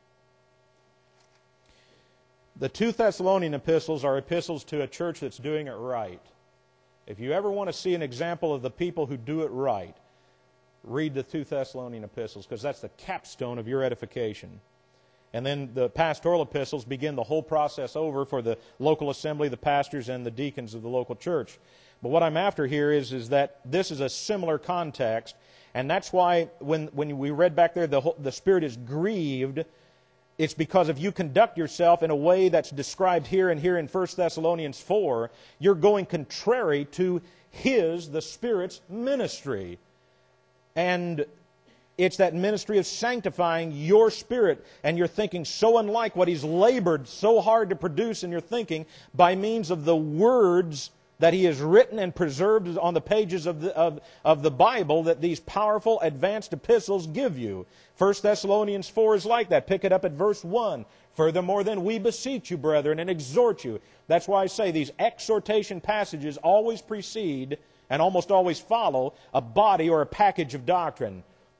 The two Thessalonian epistles are epistles to a church that's doing it right. If you ever want to see an example of the people who do it right, read the two Thessalonian epistles, because that's the capstone of your edification. And then the pastoral epistles begin the whole process over for the local assembly, the pastors, and the deacons of the local church. But what I'm after here is, is that this is a similar context, and that's why when, when we read back there, the, whole, the Spirit is grieved. It's because if you conduct yourself in a way that's described here and here in First Thessalonians four, you're going contrary to His, the Spirit's, ministry. And it's that ministry of sanctifying your spirit and your thinking so unlike what He's labored so hard to produce in your thinking by means of the words that He has written and preserved on the pages of the, of, of the Bible that these powerful advanced epistles give you. First Thessalonians four is like that. Pick it up at verse one. Furthermore, then we beseech you, brethren, and exhort you. That's why I say these exhortation passages always precede and almost always follow a body or a package of doctrine.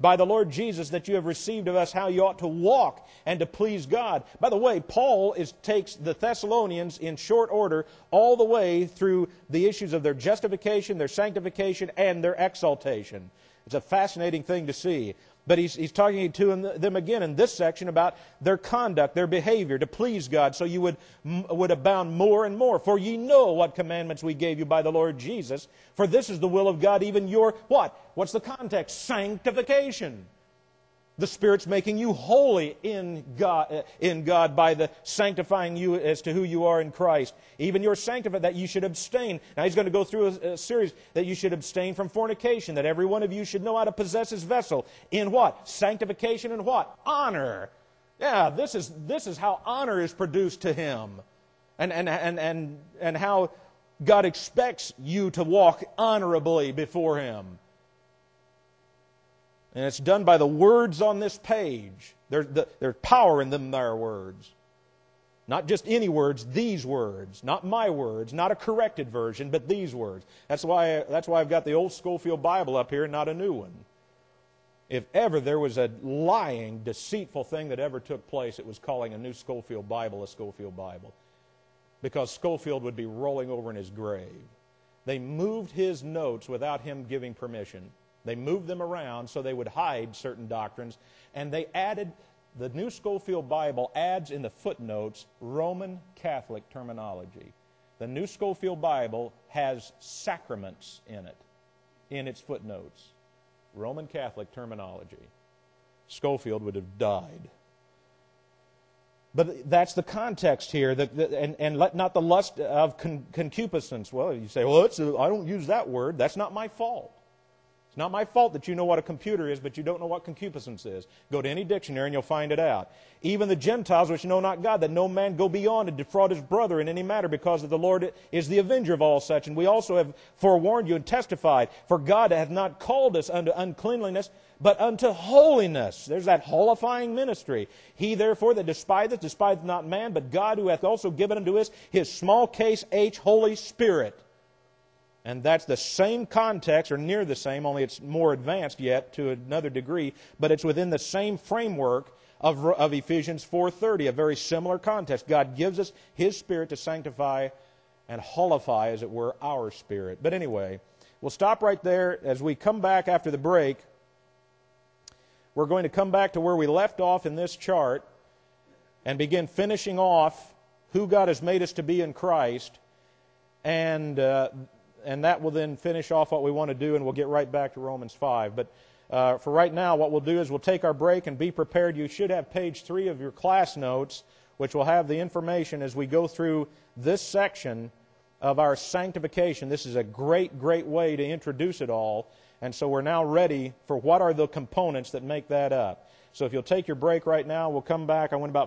by the Lord Jesus that you have received of us, how you ought to walk and to please God. By the way, Paul is, takes the Thessalonians in short order all the way through the issues of their justification, their sanctification, and their exaltation. It's a fascinating thing to see. But he's, he's talking to them again in this section about their conduct, their behavior to please God, so you would, would abound more and more. For ye know what commandments we gave you by the Lord Jesus. For this is the will of God, even your, what? What's the context? Sanctification. The Spirit's making you holy in God, in God by the sanctifying you as to who you are in Christ. Even your sanctification, that you should abstain. Now he's going to go through a, a series that you should abstain from fornication, that every one of you should know how to possess his vessel. In what? Sanctification and what? Honor. Yeah, this is this is how honor is produced to him. And and and and, and how God expects you to walk honorably before him. And it's done by the words on this page. There's, the, there's power in them, their words. Not just any words, these words. Not my words, not a corrected version, but these words. That's why, that's why I've got the old Scofield Bible up here, not a new one. If ever there was a lying, deceitful thing that ever took place, it was calling a new Scofield Bible a Scofield Bible. Because Scofield would be rolling over in his grave. They moved his notes without him giving permission. They moved them around so they would hide certain doctrines. And they added, the New Scofield Bible adds in the footnotes Roman Catholic terminology. The New Scofield Bible has sacraments in it, in its footnotes. Roman Catholic terminology. Scofield would have died. But that's the context here, the, the, and, and let not the lust of con, concupiscence. Well, you say, well, it's a, I don't use that word. That's not my fault. It's not my fault that you know what a computer is, but you don't know what concupiscence is. Go to any dictionary and you'll find it out. Even the Gentiles which know not God, that no man go beyond to defraud his brother in any matter, because that the Lord is the avenger of all such. And we also have forewarned you and testified, for God hath not called us unto uncleanliness, but unto holiness. There's that holifying ministry. He therefore that despiseth, despiseth not man, but God, who hath also given unto us his small case H, Holy Spirit. And that's the same context, or near the same, only it's more advanced yet to another degree, but it's within the same framework of, of Ephesians four thirty, a very similar context. God gives us his Spirit to sanctify and holify, as it were, our spirit. But anyway, we'll stop right there. As we come back after the break, we're going to come back to where we left off in this chart and begin finishing off who God has made us to be in Christ, and uh, and that will then finish off what we want to do, and we'll get right back to Romans five. But uh, for right now, what we'll do is we'll take our break and be prepared. You should have page three of your class notes, which will have the information as we go through this section of our sanctification. This is a great, great way to introduce it all. And so we're now ready for what are the components that make that up. So if you'll take your break right now, we'll come back. I went about